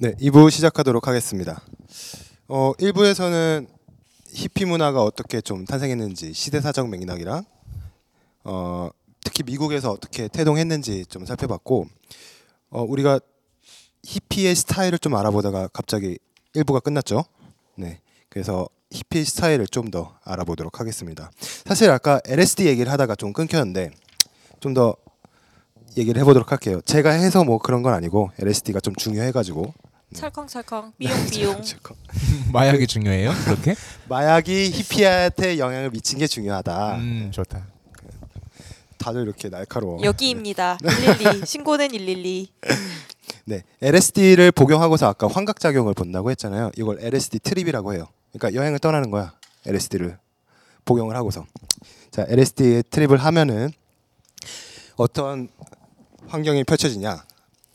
네, 2부 시작하도록 하겠습니다. 1부에서는 히피 문화가 어떻게 좀 탄생했는지 시대사적 맥락이랑 특히 미국에서 어떻게 태동했는지 좀 살펴봤고 우리가 히피의 스타일을 좀 알아보다가 갑자기 1부가 끝났죠. 네, 그래서 히피 스타일을 좀 더 알아보도록 하겠습니다. 사실 아까 LSD 얘기를 하다가 좀 끊겼는데 좀 더 얘기를 해보도록 할게요. 제가 해서 뭐 그런 건 아니고 LSD가 좀 중요해가지고 찰컹찰컹 삐용삐용. 마약이 중요해요? 그렇게? 마약이 히피한테 영향을 미친 게 중요하다. 좋다. 다들 이렇게 날카로워. 여기입니다. 112 신고는 112. 네, LSD를 복용하고서 아까 환각작용을 본다고 했잖아요. 이걸 LSD 트립이라고 해요. 그러니까 여행을 떠나는 거야. LSD를 복용을 하고서. 자, LSD 트립을 하면은 어떤 환경이 펼쳐지냐?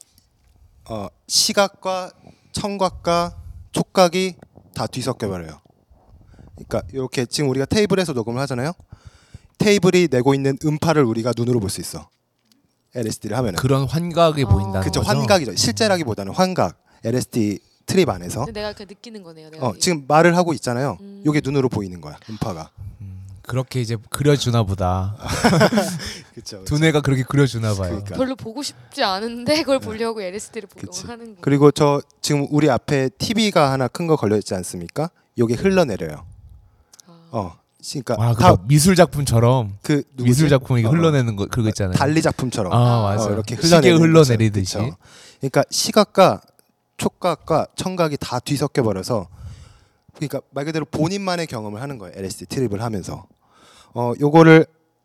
시각과 청각과 촉각이 다 뒤섞여 버려요. 그러니까 이렇게 지금 우리가 테이블에서 녹음을 하잖아요. 테이블이 내고 있는 음파를 우리가 눈으로 볼 수 있어. LSD를 하면은. 그런 환각이 보인다는 그쵸, 거죠? 환각이죠. 실제라기보다는 환각. LSD 트립 안에서. 근데 내가 그 느끼는 거네요. 내가 지금 말을 하고 있잖아요. 이게 눈으로 보이는 거야. 음파가. 그렇게 이제 그려주나 보다. 그쵸. 두뇌가 그렇게 그려주나 봐요. 그러니까. 별로 보고 싶지 않은데 그걸 보려고 LSD를 복용하는 거. 그리고 저 지금 우리 앞에 TV가 하나 큰 거 걸려 있지 않습니까? 요게 흘러내려요. 그러니까 아, 다 그 미술 작품처럼 그 미술 작품이 흘러내는 거 그거 있잖아요. 달리 작품처럼. 맞아. 이렇게 시계 흘러내리듯이. 그쵸? 그러니까 시각과 촉각과 청각이 다 뒤섞여 버려서 그러니까 말 그대로 본인만의 경험을 하는 거예요. LSD 트립을 하면서. 요거를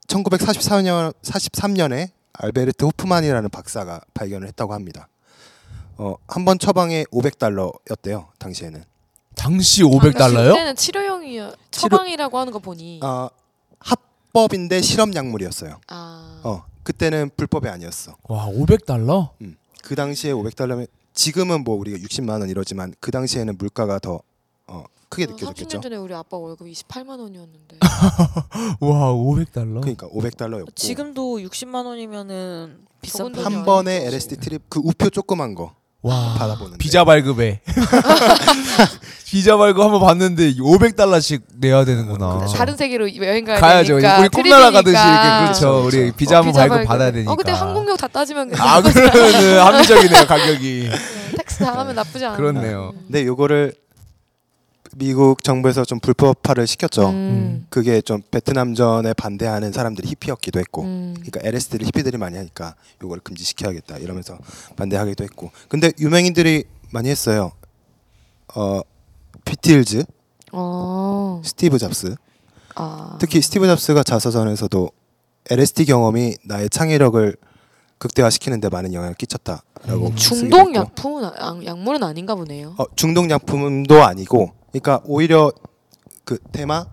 1943년에 알베르트 호프만이라는 박사가 발견을 했다고 합니다. 한 번 처방에 $500였대요. 당시에는. 당시 $500요? 그때는 치료용이요. 처방이라고 하는 거 보니. 합법인데 실험 약물이었어요. 그때는 불법이 아니었어. 와, $500? 그 당시에 $500면 지금은 뭐 우리가 60만 원 이러지만 그 당시에는 물가가 더 크게 느껴졌겠죠. 30년 전에 우리 아빠 월급 28만 원이었는데. 와, $500? 그러니까 $500였고. 지금도 60만 원이면은 비싼 적은 한 돈이 번에 아니죠. LSD 트립 그 우표 조그만 거 와, 받아보는데. 비자 발급에. 비자 발급 한번 봤는데 $500씩 내야 되는구나. 그렇죠. 다른 세계로 여행 가야 가야죠. 되니까. 우리 꿈나라 가듯이 트립이니까. 이렇게 그렇죠. 우리 비자 한번 비자 발급 받아야 되니까. 근데 항공료 다 따지면 그러면은 합리적이네요, 가격이. 텍스 다 하면 나쁘지 않아. 그렇네요. 근데 요거를 미국 정부에서 좀 불법화를 시켰죠. 그게 좀 베트남전에 반대하는 사람들이 히피였기도 했고, 그러니까 LSD를 히피들이 많이 하니까 요거를 금지시켜야겠다 이러면서 반대하기도 했고. 근데 유명인들이 많이 했어요. 비틀즈, 스티브 잡스. 특히 스티브 잡스가 자서전에서도 LSD 경험이 나의 창의력을 극대화시키는데 많은 영향을 끼쳤다라고. 중독 약물은 아닌가 보네요. 중독 약품도 아니고, 그러니까 오히려 그 테마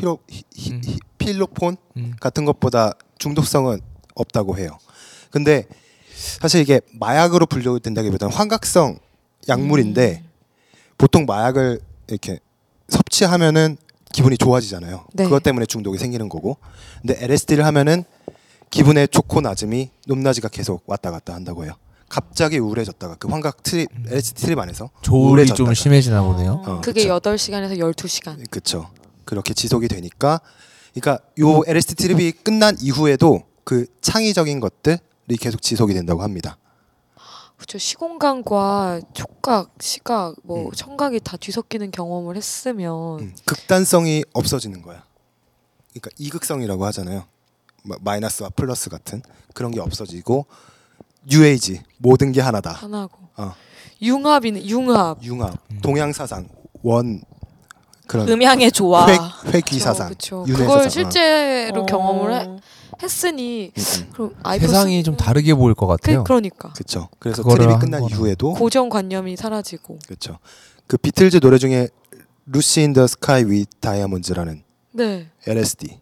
필로폰 같은 것보다 중독성은 없다고 해요. 근데 사실 이게 마약으로 분류된다기보다는 환각성 약물인데 보통 마약을 이렇게 섭취하면은 기분이 좋아지잖아요. 네. 그것 때문에 중독이 생기는 거고. 근데 LSD를 하면은 기분의 좋고 낮음이 높낮이가 계속 왔다 갔다 한다고 해요. 갑자기 우울해졌다가 그 환각 트립 LSD 트립 안에서 조울이 좀 심해지나 보네요. 그게 그쵸. 8시간에서 12시간. 그렇죠. 그렇게 지속이 되니까, 그러니까 요 LSD 트립이 끝난 이후에도 그 창의적인 것들이 계속 지속이 된다고 합니다. 그렇죠. 시공간과 촉각, 시각, 뭐 청각이 다 뒤섞이는 경험을 했으면 극단성이 없어지는 거야. 그러니까 이극성이라고 하잖아요. 마이너스와 플러스 같은 그런 게 없어지고 뉴에이지 모든 게 하나다. 하나고. 어. 융합이네. 융합. 동양 사상 원 그런 음향의 조화. 회귀 사상. 그렇죠. 윤회 그걸 사상. 실제로 경험을 했으니 그럼 세상이 좀 다르게 보일 것 같아요. 그러니까 그렇죠. 그래서 그거를 트립이 끝난 한 거라. 이후에도 고정관념이 사라지고. 그렇죠. 그 비틀즈 노래 중에 루시 인 더 스카이 위 다이아몬드라는 네. LSD.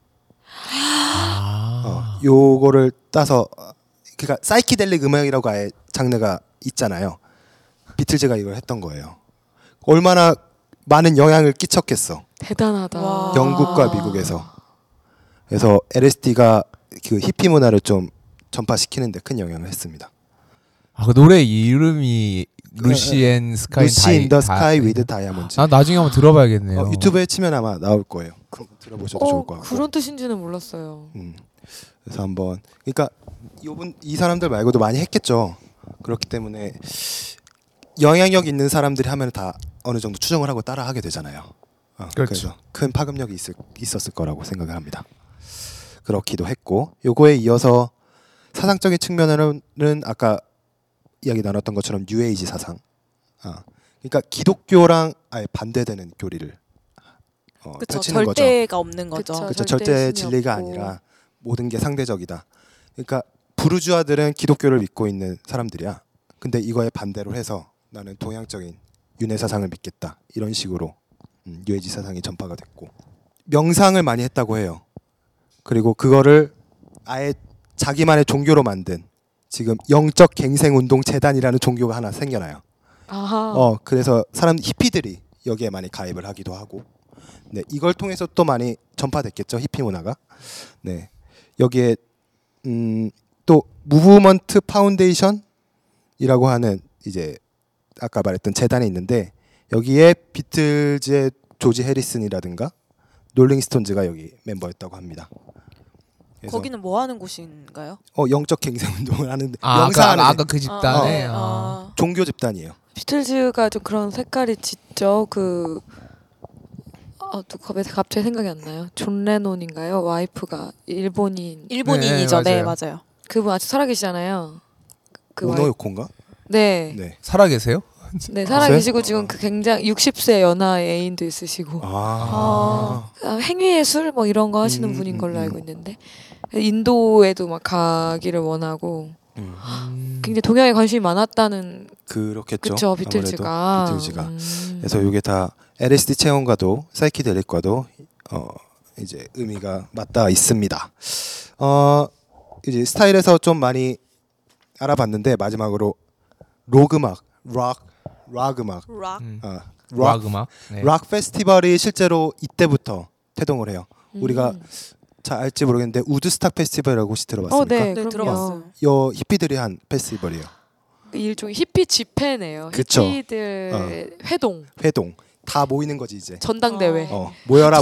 요거를 따서 그러니까 사이키델릭 음악이라고 아예 장르가 있잖아요. 비틀즈가 이걸 했던 거예요. 얼마나 많은 영향을 끼쳤겠어. 대단하다. 와. 영국과 미국에서. 그래서 LSD가 그 히피 문화를 좀 전파시키는 데 큰 영향을 했습니다. 아, 그 노래 이름이 루시 앤 스카이 루시 인 더 스카이 위드 다이아몬드. 아, 나중에 한번 들어봐야겠네요. 유튜브에 치면 아마 나올 거예요. 들어보셔도 좋을 것 같고. 그런 뜻인지는 몰랐어요. 그래서 한번 그러니까 이 사람들 말고도 많이 했겠죠. 그렇기 때문에 영향력 있는 사람들이 하면 다 어느 정도 추정을 하고 따라하게 되잖아요. 그렇죠. 그래서 큰 파급력이 있었을 거라고 생각을 합니다. 그렇기도 했고, 요거에 이어서 사상적인 측면으로는 아까 이야기 나눴던 것처럼 뉴에이지 사상. 그러니까 기독교랑 아예 반대되는 교리를 그쵸. 펼치는 거죠. 절대가 없는 거죠. 그쵸. 그렇죠. 절대 절대 신이 진리가 없고. 아니라 모든 게 상대적이다. 그러니까 부르주아들은 기독교를 믿고 있는 사람들이야. 근데 이거에 반대로 해서 나는 동양적인 윤회 사상을 믿겠다. 이런 식으로 뉴에이지 사상이 전파가 됐고 명상을 많이 했다고 해요. 그리고 그거를 아예 자기만의 종교로 만든 지금 영적 갱생 운동 재단이라는 종교가 하나 생겨나요. 아하. 그래서 사람 히피들이 여기에 많이 가입을 하기도 하고, 네, 이걸 통해서 또 많이 전파됐겠죠, 히피 문화가. 네, 여기에 또 무브먼트 파운데이션이라고 하는 이제 아까 말했던 재단이 있는데 여기에 비틀즈의 조지 해리슨이라든가 롤링스톤즈가 여기 멤버였다고 합니다. 그래서 거기는 뭐 하는 곳인가요? 영적 갱생 운동을 하는데 아, 명상하는 아까 그 집단에. 네. 종교 집단이에요. 비틀즈가 좀 그런 색깔이 짙죠. 또 갑자기 생각이 안 나요. 존 레논인가요? 와이프가 일본인이죠. 네, 네, 맞아요. 맞아요. 그분 아직 살아계시잖아요. 우노요코인가? 네. 네. 살아계세요? 네, 살아계시고 지금 그 굉장히 60세 연하 애인도 있으시고 행위예술 뭐 이런 거 하시는 분인 걸로 알고 있는데 인도에도 막 가기를 원하고 굉장히 동양에 관심이 많았다는. 그렇겠죠. 그쵸, 비틀즈가. 그래서 이게 다 LSD 체험과도 사이키델릭과도 이제 의미가 맞닿아 있습니다. 이제 스타일에서 좀 많이 알아봤는데 마지막으로 록 음악, 락 음악, 락. 음악. 네. 락 페스티벌이 실제로 이때부터 태동을 해요. 우리가 잘 알지 모르겠는데 우드스탁 페스티벌이라고 혹시 들어봤습니까? 네, 네, 그럼요. 들어봤어요. 요 히피들이 한 페스티벌이에요. 일종의 히피 집회네요. 그쵸. 히피들의 회동 다 모이는 거지 이제. 전당대회. 모여라.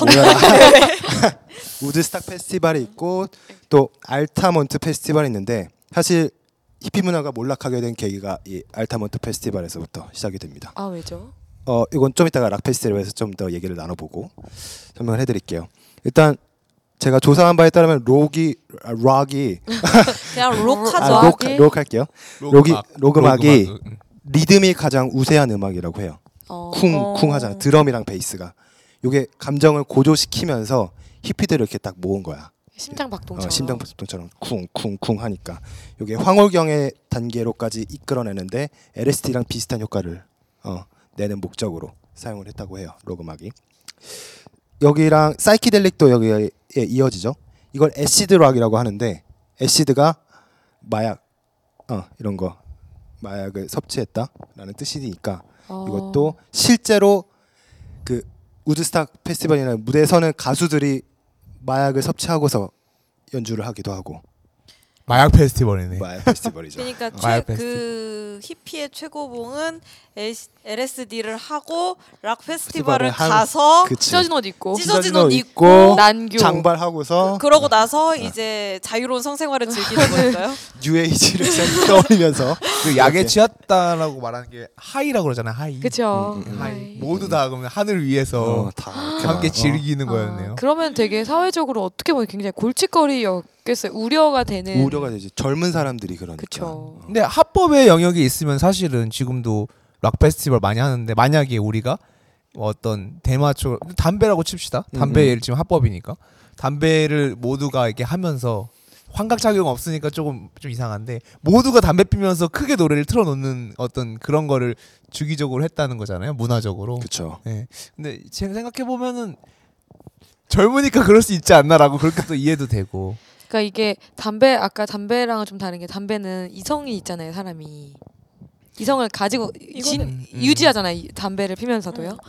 우드스탁 페스티벌이 있고 또 알타몬트 페스티벌이 있는데 사실 히피 문화가 몰락하게 된 계기가 이 알타몬트 페스티벌에서부터 시작이 됩니다. 아, 왜죠? 이건 좀 이따가 락 페스티벌에서 좀 더 얘기를 나눠보고 설명을 해드릴게요. 일단 제가 조사한 바에 따르면 락이 그냥 록하죠. 록 할게요. 록 음악이 리듬이 가장 우세한 음악이라고 해요. 쿵쿵 하잖아. 드럼이랑 베이스가. 요게 감정을 고조시키면서 히피들을 이렇게 딱 모은 거야. 심장박동처럼. 심장박동처럼 쿵쿵쿵 하니까 요게 황홀경의 단계로까지 이끌어내는데 LSD랑 비슷한 효과를 내는 목적으로 사용을 했다고 해요. 록 음악이. 여기랑 사이키델릭도 여기에 이어지죠. 이걸 애시드 락이라고 하는데 애시드가 마약 이런 거 마약을 섭취했다라는 뜻이니까 이것도 실제로 그 우드스탁 페스티벌이나 무대에서는 가수들이 마약을 섭취하고서 연주를 하기도 하고 마약 페스티벌이네. 마약 페스티벌이죠. 그러니까 마약 그 히피의 최고봉은 LSD를 하고 락 페스티벌을 한- 가서 그치. 찢어진 옷 입고 찢어진 옷 입고 난교. 장발하고서 그러고 나서 이제 자유로운 성생활을 즐기는 거니까요. 뉴에이지를 떠올리면서 그 약에 이렇게. 취했다라고 말하는 게 하이라고 그러잖아요. 하이. 그쵸. 하이. 모두 다 그러면 하늘 위에서 다 함께 즐기는 거였네요. 그러면 되게 사회적으로 어떻게 보면 굉장히 골칫거리였겠어요. 우려가 되는. 우려가 되지. 젊은 사람들이 그러니까. 그쵸. 근데 합법의 영역이 있으면 사실은 지금도 락 페스티벌 많이 하는데 만약에 우리가 어떤 대마초 담배라고 칩시다. 담배 예를 지금 합법이니까 담배를 모두가 이렇게 하면서 환각 작용 없으니까 좀 이상한데 모두가 담배 피면서 크게 노래를 틀어놓는 어떤 그런 거를 주기적으로 했다는 거잖아요. 문화적으로. 그렇죠. 네. 근데 제가 생각해 보면은 젊으니까 그럴 수 있지 않나라고 그렇게 또 이해도 되고. 그러니까 이게 아까 담배랑은 좀 다른 게 담배는 이성이 있잖아요, 사람이. 이성을 가지고 유지하잖아요, 이 담배를 피면서도요.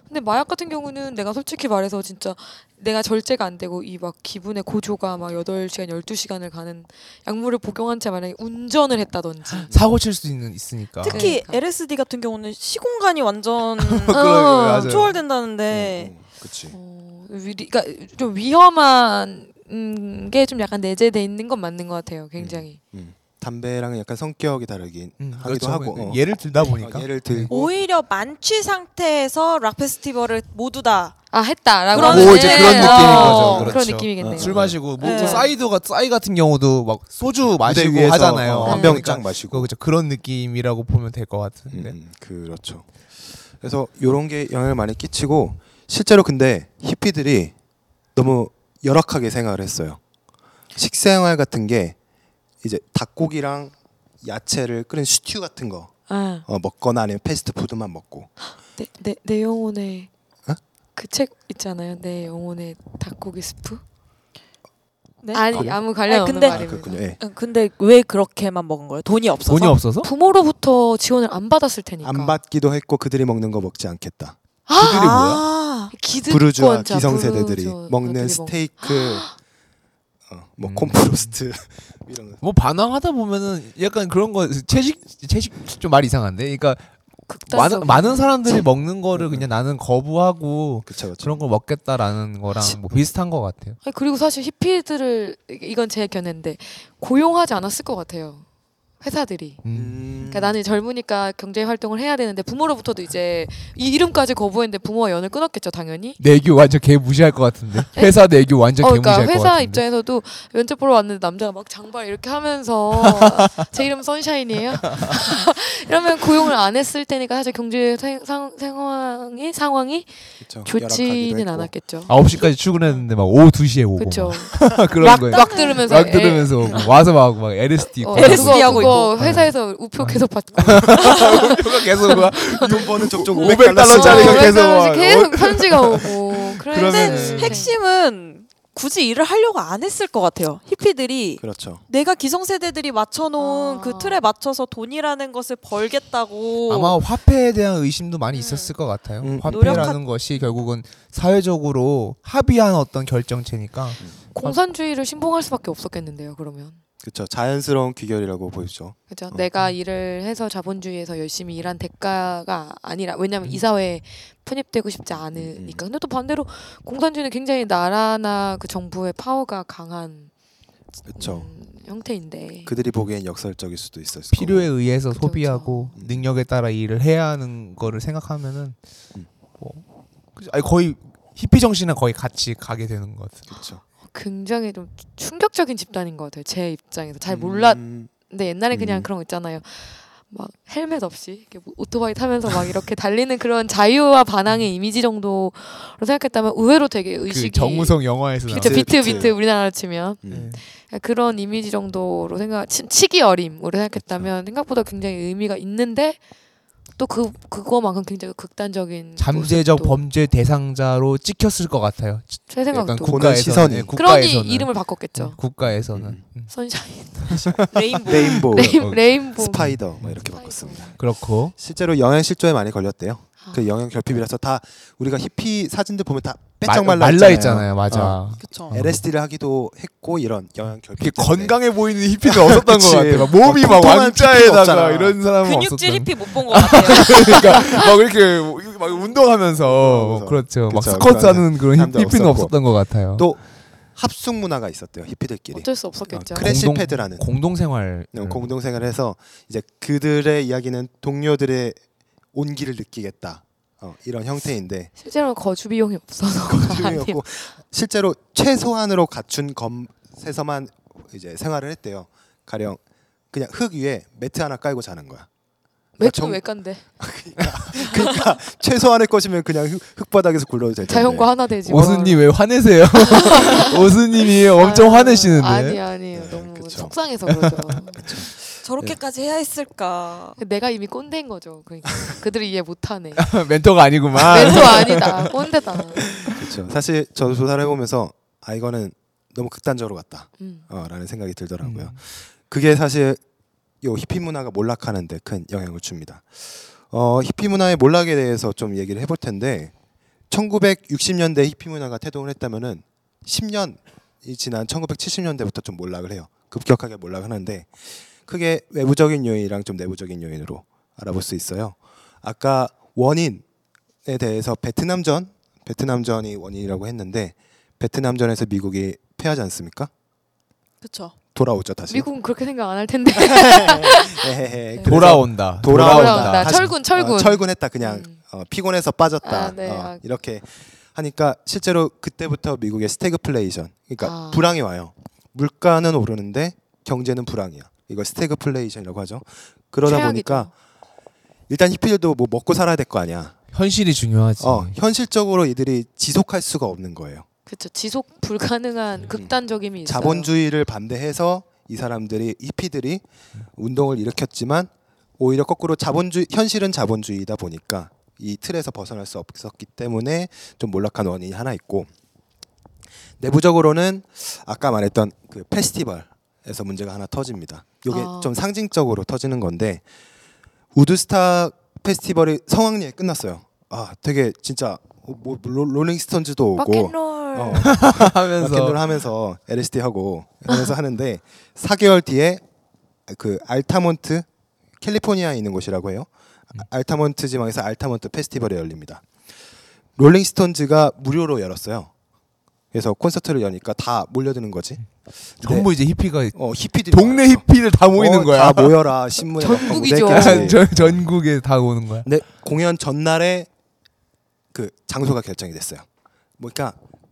근데 마약 같은 경우는 내가 솔직히 말해서 진짜 내가 절제가 안 되고 이 막 기분의 고조가 막 8시간, 12시간을 가는 약물을 복용한 채 만약에 운전을 했다든지 사고 칠 수 있으니까. 특히 그러니까. LSD 같은 경우는 시공간이 완전 맞아요. 초월된다는데 그렇지. 그러니까 좀 위험한 게 좀 약간 내재돼 있는 건 맞는 것 같아요. 굉장히. 담배랑은 약간 성격이 다르긴 하기도 그렇죠. 하고. 예를 들다 보니까. 예를 들고 오히려 만취 상태에서 락 페스티벌을 모두 다 했다라고 그런- 하면 이제 그런 느낌인 거죠. 그런 그렇죠. 느낌이겠네요. 술 마시고 뭐 네. 싸이 같은 경우도 막 소주 마시고 무대 위에서 하잖아요. 한 네. 병 쫙 마시고. 그렇죠. 그런 느낌이라고 보면 될 것 같은데. 그렇죠. 그래서 이런 게 영향을 많이 끼치고 실제로 근데 히피들이 너무 열악하게 생활을 했어요. 식생활 같은 게 이제 닭고기랑 야채를 끓인 스튜 같은 거 아, 먹거나 아니면 패스트푸드만 먹고. 내 영혼의 어? 그 책 있잖아요. 내 영혼의 닭고기 스프. 네? 아니 그래요? 아무 관련 아니, 없는 근데- 말입니다. 그렇군요. 예. 근데 왜 그렇게만 먹은 거예요? 돈이 없어서? 돈이 없어서? 부모로부터 지원을 안 받았을 테니까. 안 받기도 했고 그들이 먹는 거 먹지 않겠다. 그들이 뭐야? 아, 부르주아 기득권자, 기성세대들이 부르주아 먹는 그들이 스테이크, 뭐 콤프로스트 이런 거. 뭐 반항하다 보면은 약간 그런 거 채식 좀 말이 이상한데. 그러니까 극단적. 많은 사람들이 먹는 거를 그냥 나는 거부하고 그쵸. 그런 걸 먹겠다라는 거랑 뭐 비슷한 것 같아요. 아니, 그리고 사실 히피들을 이건 제 견해인데 고용하지 않았을 것 같아요. 회사들이. 그러니까 나는 젊으니까 경제 활동을 해야 되는데 부모로부터도 이제 이 이름까지 거부했는데 부모와 연을 끊었겠죠, 당연히. 내교 완전 개 무시할 것 같은데. 회사 내교 완전 개 그러니까 무시할 것 회사 같은데. 입장에서도 면접 보러 왔는데 남자가 막 장발 이렇게 하면서 제 이름 선샤인이에요. 이러면 고용을 안 했을 테니까 사실 경제 상황이 그쵸. 좋지는 열악하기도 했고. 않았겠죠. 9시까지 출근했는데 막 오후 2시에 오고 그렇죠. 막 그런 락, 거에 락 들으면서 락 들으면서 오고 와서 막 LSD 있고 LSD 하고 그거 회사에서 우표 계속 받고 표가 계속 막 돈 버는 족족 500달러짜리가 어, 계속 막 계속 편지가 오고 그러면은 근데 핵심은 굳이 일을 하려고 안 했을 것 같아요. 히피들이 그렇죠. 내가 기성세대들이 맞춰놓은 아. 그 틀에 맞춰서 돈이라는 것을 벌겠다고 아마 화폐에 대한 의심도 많이 있었을 것 같아요. 화폐라는 것이 결국은 사회적으로 합의한 어떤 결정체니까. 공산주의를 신봉할 수밖에 없었겠는데요. 그러면 그렇죠. 자연스러운 귀결이라고 보이죠. 그죠? 내가 일을 해서 자본주의에서 열심히 일한 대가가 아니라 왜냐하면 이 사회에 편입되고 싶지 않으니까. 근데 또 반대로 공산주의는 굉장히 나라나 그 정부의 파워가 강한 그렇죠. 형태인데. 그들이 보기엔 역설적일 수도 있었을 필요에 거고. 의해서 그쵸, 소비하고 그쵸. 능력에 따라 일을 해야 하는 거를 생각하면은 뭐 아니 거의 히피 정신이랑 거의 같이 가게 되는 것 같아요. 그렇죠. 굉장히 좀 충격적인 집단인 것 같아요. 제 입장에서 잘 몰랐는데 옛날에 그냥 그런 거 있잖아요. 막 헬멧 없이 이렇게 오토바이 타면서 막 이렇게 달리는 그런 자유와 반항의 이미지 정도로 생각했다면 의외로 되게 그 의식이 정우성 영화에서 그쵸, 나오는 비트 우리나라로 치면 네. 그런 이미지 정도로 치기 어림으로 생각했다면 생각보다 굉장히 의미가 있는데 또 그거만큼 굉장히 극단적인 잠재적 모습도 범죄 대상자로 찍혔을 것 같아요. 제 약간 생각도 보는 시선이. 네, 그러니 국가에서는 이름을 바꿨겠죠. 국가에서는 선샤인, 레인보우. 레인보우, 레인보우, 스파이더 뭐 이렇게 바꿨습니다. 그렇고 실제로 영양 실조에 많이 걸렸대요. 아. 그 영양 결핍이라서 다 우리가 히피 사진들 보면 다 말라 빼짝 말라 있잖아요. 맞아. 그쵸. LSD를 하기도 했고 이런 영양 결핍 이게 때문에. 건강해 보이는 히피는 없었던 것 그치. 같아요. 막 몸이 막 통통한 왕자에다가 없잖아. 이런 사람은 근육질 없었던. 히피 못 본 것 같아요. 그러니까 막 이렇게 막 운동하면서 그렇죠. 막 그쵸, 스쿼트 그런 하는 그런 사람도 히피는 없었고. 없었던 것 같아요. 또 합숙 문화가 있었대요. 히피들끼리. 어쩔 수 없었겠죠. 크래시 패드라는 공동생활 공동생활을 해서 이제 그들의 이야기는 동료들의 온기를 느끼겠다. 이런 형태인데 실제로는 거주 비용이 없어서 아니에요. 고 실제로 최소한으로 갖춘 것에서만 이제 생활을 했대요. 가령 그냥 흙 위에 매트 하나 깔고 자는 거야. 매트 정- 왜 깐데? 그러니까 최소한의 것이면 그냥 흙바닥에서 굴러도 될 텐데. 자연과 하나 되지. 오수님 왜 화내세요? 오수님이 엄청 화내시는데. 아니에요. 너무 그쵸. 속상해서 그러죠. 저렇게까지 해야 했을까. 내가 이미 꼰대인 거죠. 그러니까 그들이 이해 못하네. 멘토가 아니구만. 멘토 아니다. 꼰대다. 그렇죠. 사실 저도 조사를 해보면서 이거는 너무 극단적으로 갔다. 라는 생각이 들더라고요. 그게 사실 요 히피 문화가 몰락하는 데 큰 영향을 줍니다. 히피 문화의 몰락에 대해서 좀 얘기를 해볼 텐데 1960년대 히피 문화가 태동을 했다면은 10년이 지난 1970년대부터 좀 몰락을 해요. 급격하게 몰락을 하는데 크게 외부적인 요인이랑 좀 내부적인 요인으로 알아볼 수 있어요. 아까 원인에 대해서 베트남전이 원인이라고 했는데 베트남전에서 미국이 패하지 않습니까? 그렇죠. 돌아오죠 다시. 미국은 그렇게 생각 안 할 텐데. 그래서 돌아온다. 돌아온다. 다시, 철군. 철군했다. 그냥 피곤해서 빠졌다. 아, 네. 이렇게 하니까 실제로 그때부터 미국의 스태그플레이션, 그러니까 불황이 와요. 물가는 오르는데 경제는 불황이야. 이걸 스태그플레이션이라고 하죠. 그러다 최악이죠. 보니까 일단 히피들도 뭐 먹고 살아야 될 거 아니야. 현실이 중요하지. 현실적으로 이들이 지속할 수가 없는 거예요. 그렇죠. 지속 불가능한 극단적임이 있어요. 자본주의를 반대해서 이 사람들이 히피들이 운동을 일으켰지만 오히려 거꾸로 현실은 자본주의이다 보니까 이 틀에서 벗어날 수 없었기 때문에 좀 몰락한 원인이 하나 있고, 내부적으로는 아까 말했던 그 페스티벌에서 문제가 하나 터집니다. 이게 좀 상징적으로 터지는 건데, 우드스탁 페스티벌이 성황리에 끝났어요. 되게 진짜 뭐 롤링스톤즈도 오고 락앤롤 하면서 락앤롤 하면서 LSD 하고 하는데 4개월 뒤에 그 알타몬트, 캘리포니아에 있는 곳이라고 해요. 알타몬트 지방에서 알타몬트 페스티벌이 열립니다. 롤링스톤즈가 무료로 열었어요. 그래서 콘서트를 여니까 다 몰려드는 거지. 전부 이제 히피가 히피들이 동네 와요. 히피들 다 모이는 거야. 다 모여라. 신문에 전국이죠. 전국에 다 오는 거야. 근데 공연 전날에 그 장소가 결정이 됐어요. 그러니까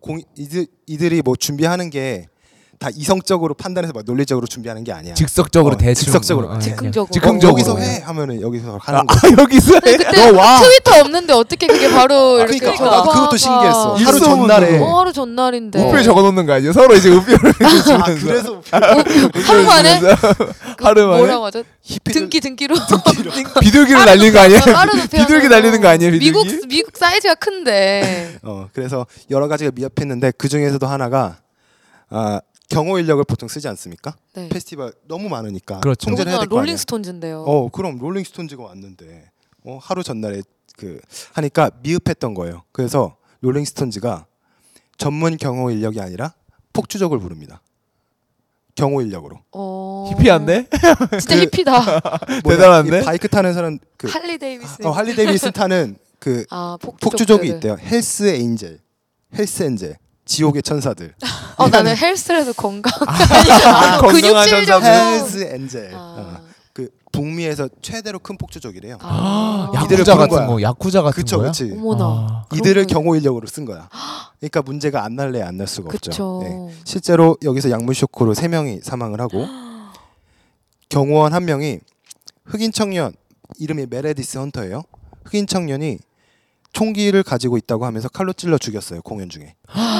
이들이 뭐 준비하는 게 다 이성적으로 판단해서 막 논리적으로 준비하는 게 아니야. 즉석적으로 대충. 즉석적으로. 즉흥적으로. 여기서 해 하면은 여기서 하는 거. 여기서 해. 그때 트위터 없는데 어떻게 그게 바로 이렇게 그러니까 와서 그것도 신기했어. 있어 하루 전날에. 하루 전날인데 우표에 적어놓는 거 아니야? 서로 이제 우표를 그래서 하루 만에 하루 만에 뭐라고 하죠? 히피들 등기로 비둘기를 날리는 거 아니야? 빠르도 비둘기 날리는 거 아니에요? 비둘기? 미국 사이즈가 큰데 그래서 여러 가지가 미흡했는데 그 중에서도 하나가 경호 인력을 보통 쓰지 않습니까? 네. 페스티벌 너무 많으니까 그렇죠. 통제를 해야 될 거 아니야. 롤링스톤즈인데요. 그럼 롤링스톤즈가 왔는데 하루 전날에 하니까 미흡했던 거예요. 그래서 롤링스톤즈가 전문 경호 인력이 아니라 폭주족을 부릅니다. 경호 인력으로. 히피한데? 진짜 히피다. 대단한데? 이 바이크 타는 사람 할리 데이비슨. 할리 데이비슨 타는 폭주족이 있대요. 헬스 엔젤. 지옥의 천사들. 나는 헬스에서 건강. 건강한 근육질적으로. 헬스 엔젤. 그 북미에서 최대로 큰 폭주족이래요. 야쿠자 같은 거, 야쿠자 같은 거야? 그치. 어머나. 이들을 경호 인력으로 쓴 거야. 그러니까 문제가 안 날래 안 날 수가 그쵸. 없죠. 네. 실제로 여기서 약물 쇼크로 3명이 사망을 하고 경호원 1명이 흑인 청년, 이름이 메레디스 헌터예요. 흑인 청년이 총기를 가지고 있다고 하면서 칼로 찔러 죽였어요. 공연 중에.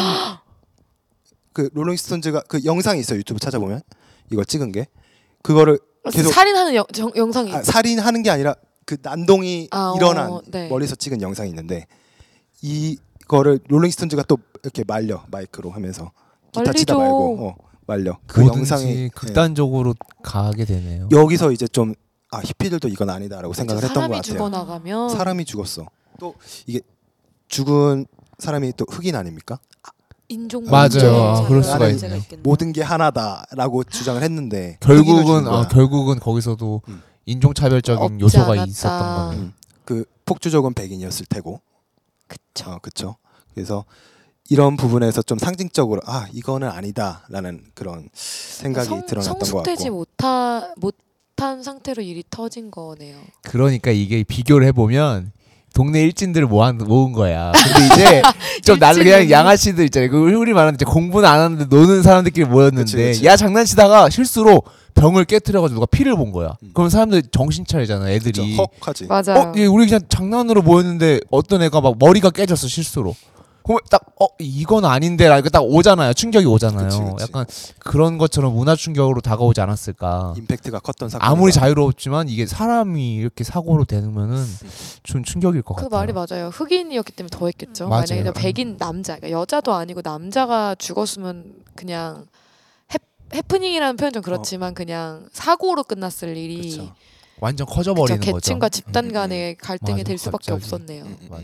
그 롤링스톤즈가 그 영상이 있어요. 유튜브 찾아보면 이걸 찍은 게 그거를 계속 살인하는 영상이 살인하는 게 아니라 그 난동이 일어난 네. 멀리서 찍은 영상이 있는데 이거를 롤링스톤즈가 또 이렇게 말려 마이크로 하면서 기타 치다 말고 말려 그 뭐든지 영상이 극단적으로 가게 되네요. 여기서 이제 좀 히피들도 이건 아니다라고 생각을 했던 것 사람이 같아요. 죽어나가면 사람이 죽었어. 또 이게 죽은 사람이 또 흑인 아닙니까? 인종 맞아요. 그럴 수가 있네. 모든 게 하나다라고 주장을 했는데 결국은 거기서도 인종차별적인 요소가 않았다. 있었던 거네. 그 폭주족은 백인이었을 테고. 그쵸. 그렇죠. 그래서 이런 부분에서 좀 상징적으로 이거는 아니다라는 그런 생각이 드러났던 것 같고. 성숙되지 못한 상태로 일이 터진 거네요. 그러니까 이게 비교를 해보면 동네 일진들을 모은 거야. 근데 이제 좀 그냥 양아치들 있잖아요. 우리 말하는 이제 공부는 안 하는데 노는 사람들끼리 모였는데 그치. 야 장난치다가 실수로 병을 깨트려가지고 누가 피를 본 거야. 그럼 사람들 정신 차리잖아. 애들이. 헉하지. 맞아요. 우리 그냥 장난으로 모였는데 어떤 애가 막 머리가 깨졌어 실수로. 그럼 딱 이건 아닌데 라고 딱 오잖아요. 충격이 오잖아요. 그치. 약간 그런 것처럼 문화 충격으로 다가오지 않았을까. 임팩트가 컸던 사건. 아무리 자유롭지만 이게 사람이 이렇게 사고로 되면은 좀 충격일 것 그 같아요. 말이 맞아요. 흑인이었기 때문에 더 했겠죠. 맞아요. 만약에 백인 남자, 그러니까 여자도 아니고 남자가 죽었으면 그냥 해프닝이라는 표현 좀 그렇지만 그냥 사고로 끝났을 일이 그쵸. 완전 커져버리는 거죠. 계층과 집단 간의 갈등이 맞아, 될 수밖에 갑자기. 없었네요. 맞아.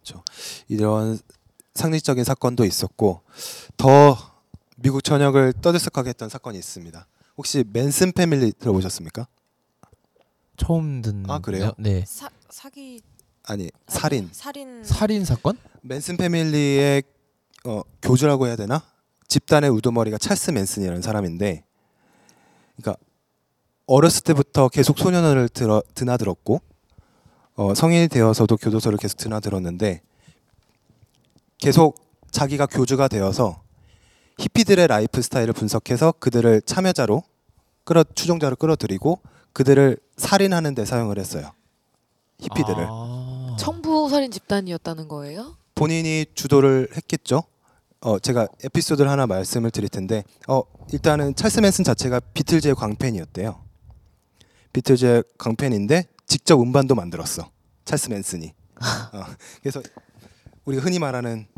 그렇죠. 이런 상징적인 사건도 있었고 더 미국 전역을 떠들썩하게 했던 사건이 있습니다. 혹시 맨슨 패밀리 들어보셨습니까? 처음 듣는. 아, 그래요? 네. 사기 아니 살인. 살인 사건? 맨슨 패밀리의 교주라고 해야 되나? 집단의 우두머리가 찰스 맨슨이라는 사람인데, 그러니까 어렸을 때부터 계속 소년원을 드나들었고 성인이 되어서도 교도소를 계속 드나들었는데 계속 자기가 교주가 되어서 히피들의 라이프 스타일을 분석해서 그들을 참여자로 추종자로 끌어들이고 그들을 살인하는 데 사용을 했어요. 히피들을. 청부 살인 집단이었다는 거예요? 본인이 주도를 했겠죠. 제가 에피소드를 하나 말씀을 드릴 텐데 일단은 찰스 맨슨 자체가 비틀즈의 광팬이었대요. 비틀즈의 광팬인데 직접 음반도 만들었어. 찰스 맨슨이. 그래서 우리가 흔히 말하는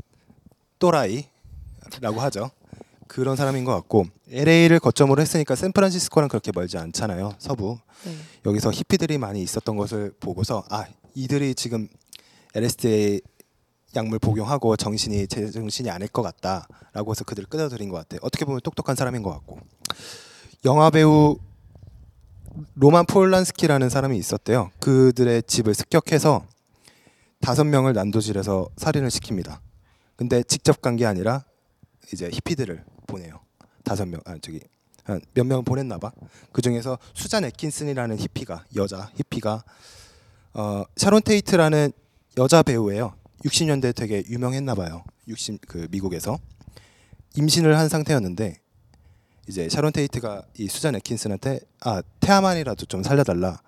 또라이라고 하죠. 그런 사람인 것 같고 LA를 거점으로 했으니까 샌프란시스코랑 그렇게 멀지 않잖아요. 서부. 네. 여기서 히피들이 많이 있었던 것을 보고서 이들이 지금 LSD 약물 복용하고 제정신이 아닐 것 같다라고 해서 그들을 끌어들인 것 같아요. 어떻게 보면 똑똑한 사람인 것 같고. 영화 배우 로만 폴란스키라는 사람이 있었대요. 그들의 집을 습격해서 5명을 난도질해서 살인을 시킵니다. 근데 직접 간 게 아니라 이제 히피들을 보내요. 5명, 몇 명 보냈나 봐. 그 중에서 수잔 애킨슨이라는 여자 히피가 샤론 테이트라는 여자 배우예요. 60년대 되게 유명했나 봐요. 미국에서 임신을 한 상태였는데 이제 샤론 테이트가 이 수잔 애킨슨한테 태아만이라도 좀 살려달라라고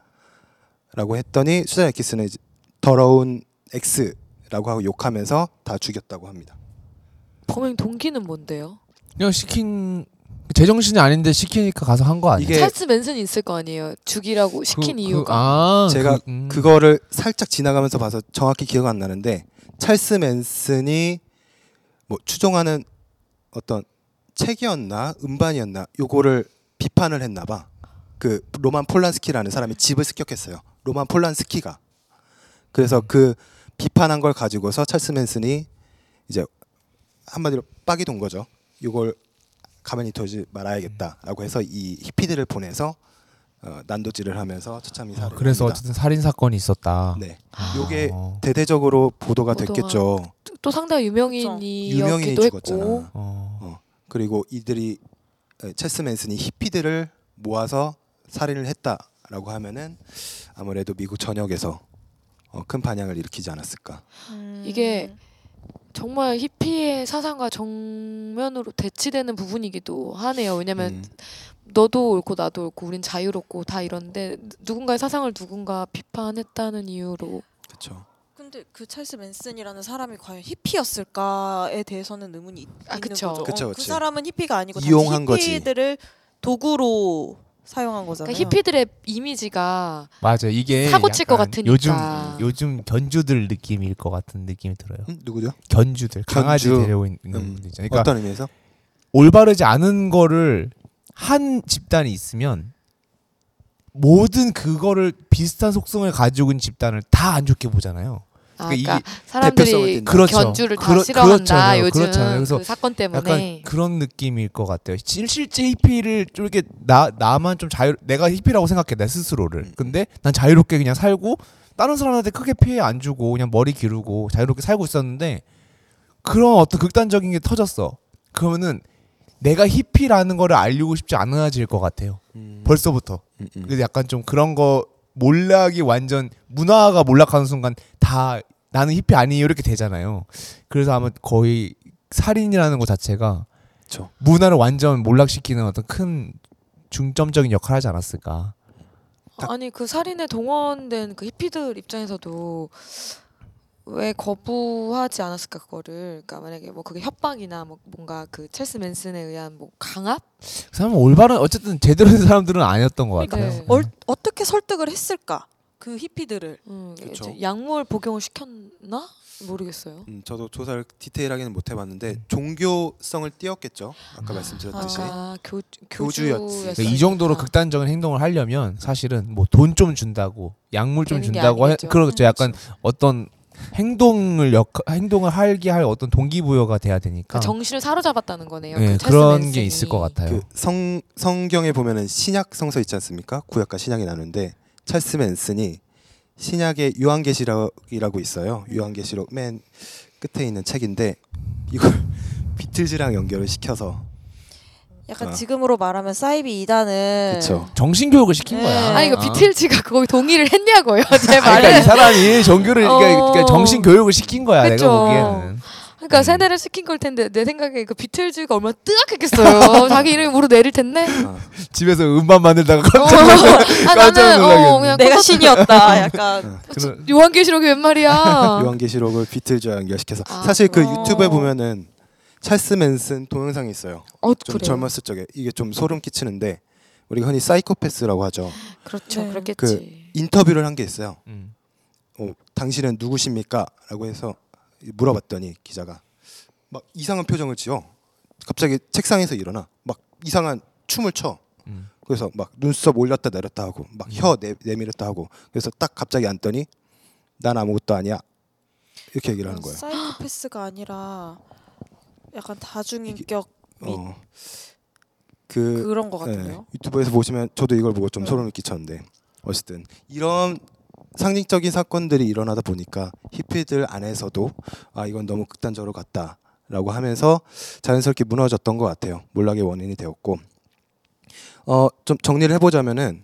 했더니 수잔 애킨슨은 더러운 X라고 하고 욕하면서 다 죽였다고 합니다. 범행 동기는 뭔데요? 그냥 제정신이 아닌데 시키니까 가서 한 거 아니에요? 이게 찰스 맨슨이 있을 거 아니에요. 죽이라고 시킨 이유가. 제가 그거를 살짝 지나가면서 봐서 정확히 기억 안 나는데 찰스 맨슨이 뭐 추종하는 어떤 책이었나 음반이었나 요거를 비판을 했나 봐. 그 로만 폴란스키라는 사람이 집을 습격했어요. 로만 폴란스키가. 그래서 그 비판한 걸 가지고서 찰스 맨슨이 이제 한마디로 빡이 돈 거죠. 이걸 가만히 두지 말아야겠다라고 해서 이 히피들을 보내서 난도질을 하면서 처참히 살해를 그래서 합니다. 어쨌든 살인 사건이 있었다. 네, 요게 대대적으로 보도가 됐겠죠. 또 상당히 유명인이 유명인이었기도 죽었잖아. 했고. 그리고 이들이 찰스 맨슨이 히피들을 모아서 살인을 했다라고 하면은 아무래도 미국 전역에서 큰 반향을 일으키지 않았을까. 이게 정말 히피의 사상과 정면으로 대치되는 부분이기도 하네요. 왜냐면 너도 옳고 나도 옳고 우린 자유롭고 다 이런데 누군가의 사상을 누군가 비판했다는 이유로. 그렇죠. 근데 그 찰스 맨슨이라는 사람이 과연 히피였을까에 대해서는 의문이 있는 그쵸. 거죠. 그쵸, 그 그치. 사람은 히피가 아니고 이용한 거지. 히피들을 도구로 사용한 거잖아요. 그러니까 히피들의 이미지가 맞아, 이게 사고 칠 것 약간 같으니까. 요즘 견주들 느낌일 것 같은 느낌이 들어요. 누구죠? 견주들, 강아지 견주. 데려오는 분들 있잖아요. 그러니까 어떤 의미에서? 올바르지 않은 거를 한 집단이 있으면 모든 그거를 비슷한 속성을 가지고 있는 집단을 다 안 좋게 보잖아요. 그러니까 대표성을 사람들이 띈다. 그렇죠. 견주를 다 싫어한다. 요즘 그렇잖아요. 그래서 그 사건 때문에. 약간 그런 느낌일 것 같아요. 실제 히피를 좀 이렇게 나만 좀 내가 히피라고 생각해 내 스스로를. 근데 난 자유롭게 그냥 살고 다른 사람한테 크게 피해 안 주고 그냥 머리 기르고 자유롭게 살고 있었는데 그런 어떤 극단적인 게 터졌어. 그러면은 내가 히피라는 거를 알리고 싶지 않아질 것 같아요. 벌써부터. 그래서 약간 좀 그런 거 몰락이 완전 문화가 몰락하는 순간 다 나는 히피 아니에요 이렇게 되잖아요. 그래서 아마 거의 살인이라는 것 자체가 그쵸. 문화를 완전 몰락시키는 어떤 큰 중점적인 역할을 하지 않았을까. 아니 그 살인에 동원된 그 히피들 입장에서도 왜 거부하지 않았을까 그거를. 그러니까 만약에 뭐 그게 협박이나 뭐 뭔가 그 찰스 맨슨에 의한 뭐 강압? 그 사람은 올바른 어쨌든 제대로 된 사람들은 아니었던 것 같아요. 네. 어떻게 설득을 했을까? 그 히피들을. 그쵸. 이제 약물 복용을 시켰나? 모르겠어요. 저도 조사를 디테일하게는 못 해봤는데 종교성을 띄웠겠죠. 아까 말씀드렸듯이. 교주였지. 그러니까 이 정도로 극단적인 행동을 하려면 사실은 뭐 돈 좀 준다고 약물 좀 되는 게 준다고 아니겠죠. 그렇죠. 약간 어떤 행동을 하게 할 어떤 동기부여가 돼야 되니까 그 정신을 사로잡았다는 거네요. 네, 그 그런 찰스 게 맨슨이. 있을 것 같아요. 그 성경에 보면은 신약 성서 있지 않습니까? 구약과 신약이 나누는데 찰스 맨슨이 신약의 요한계시록이라고 있어요. 요한계시록 맨 끝에 있는 책인데 이걸 비틀즈랑 연결을 시켜서 약간 지금으로 말하면 사이비 이단은 그렇죠. 정신교육을 시킨 네. 거야. 아니 이거 비틀즈가 거기 동의를 했냐고요. 제 아니, 그러니까 말은. 이 사람이 종교를 그러니까 어. 정신교육을 시킨 거야. 그쵸. 내가 보기에는. 그러니까 세대를 시킨 걸 텐데 내 생각에 그 비틀즈가 얼마나 뜨악했겠어요. 자기 이름이 모르 내릴 텐데. 집에서 음반 만들다가 깜짝 놀라겠네. 그냥 내가 콘서트- 신이었다. 약간 그런- 요한계시록이 웬 말이야. 요한계시록을 비틀즈와 연결시켜서 아, 사실 그 어. 유튜브에 보면은 찰스 맨슨 동영상이 있어요. 좀 그래요. 젊었을 적에 이게 좀 소름 끼치는데 우리가 흔히 사이코패스라고 하죠. 그렇죠. 네. 그렇겠지. 인터뷰를 한 게 있어요. 음. 당신은 누구십니까? 라고 해서 물어봤더니 기자가 막 이상한 표정을 지어. 갑자기 책상에서 일어나. 막 이상한 춤을 춰. 그래서 막 눈썹 올렸다 내렸다 하고 막 혀 내밀었다 하고 그래서 딱 갑자기 앉더니 난 아무것도 아니야. 이렇게 얘기를 하는 거예요. 사이코패스가 아니라 약간 다중인격 및 어, 그 그런 것 같은데요. 유튜브에서 보시면 저도 이걸 보고 좀 소름을 끼쳤는데 어쨌든 이런 상징적인 사건들이 일어나다 보니까 히피들 안에서도 아 이건 너무 극단적으로 갔다라고 하면서 자연스럽게 무너졌던 것 같아요. 몰락의 원인이 되었고 좀 정리를 해보자면은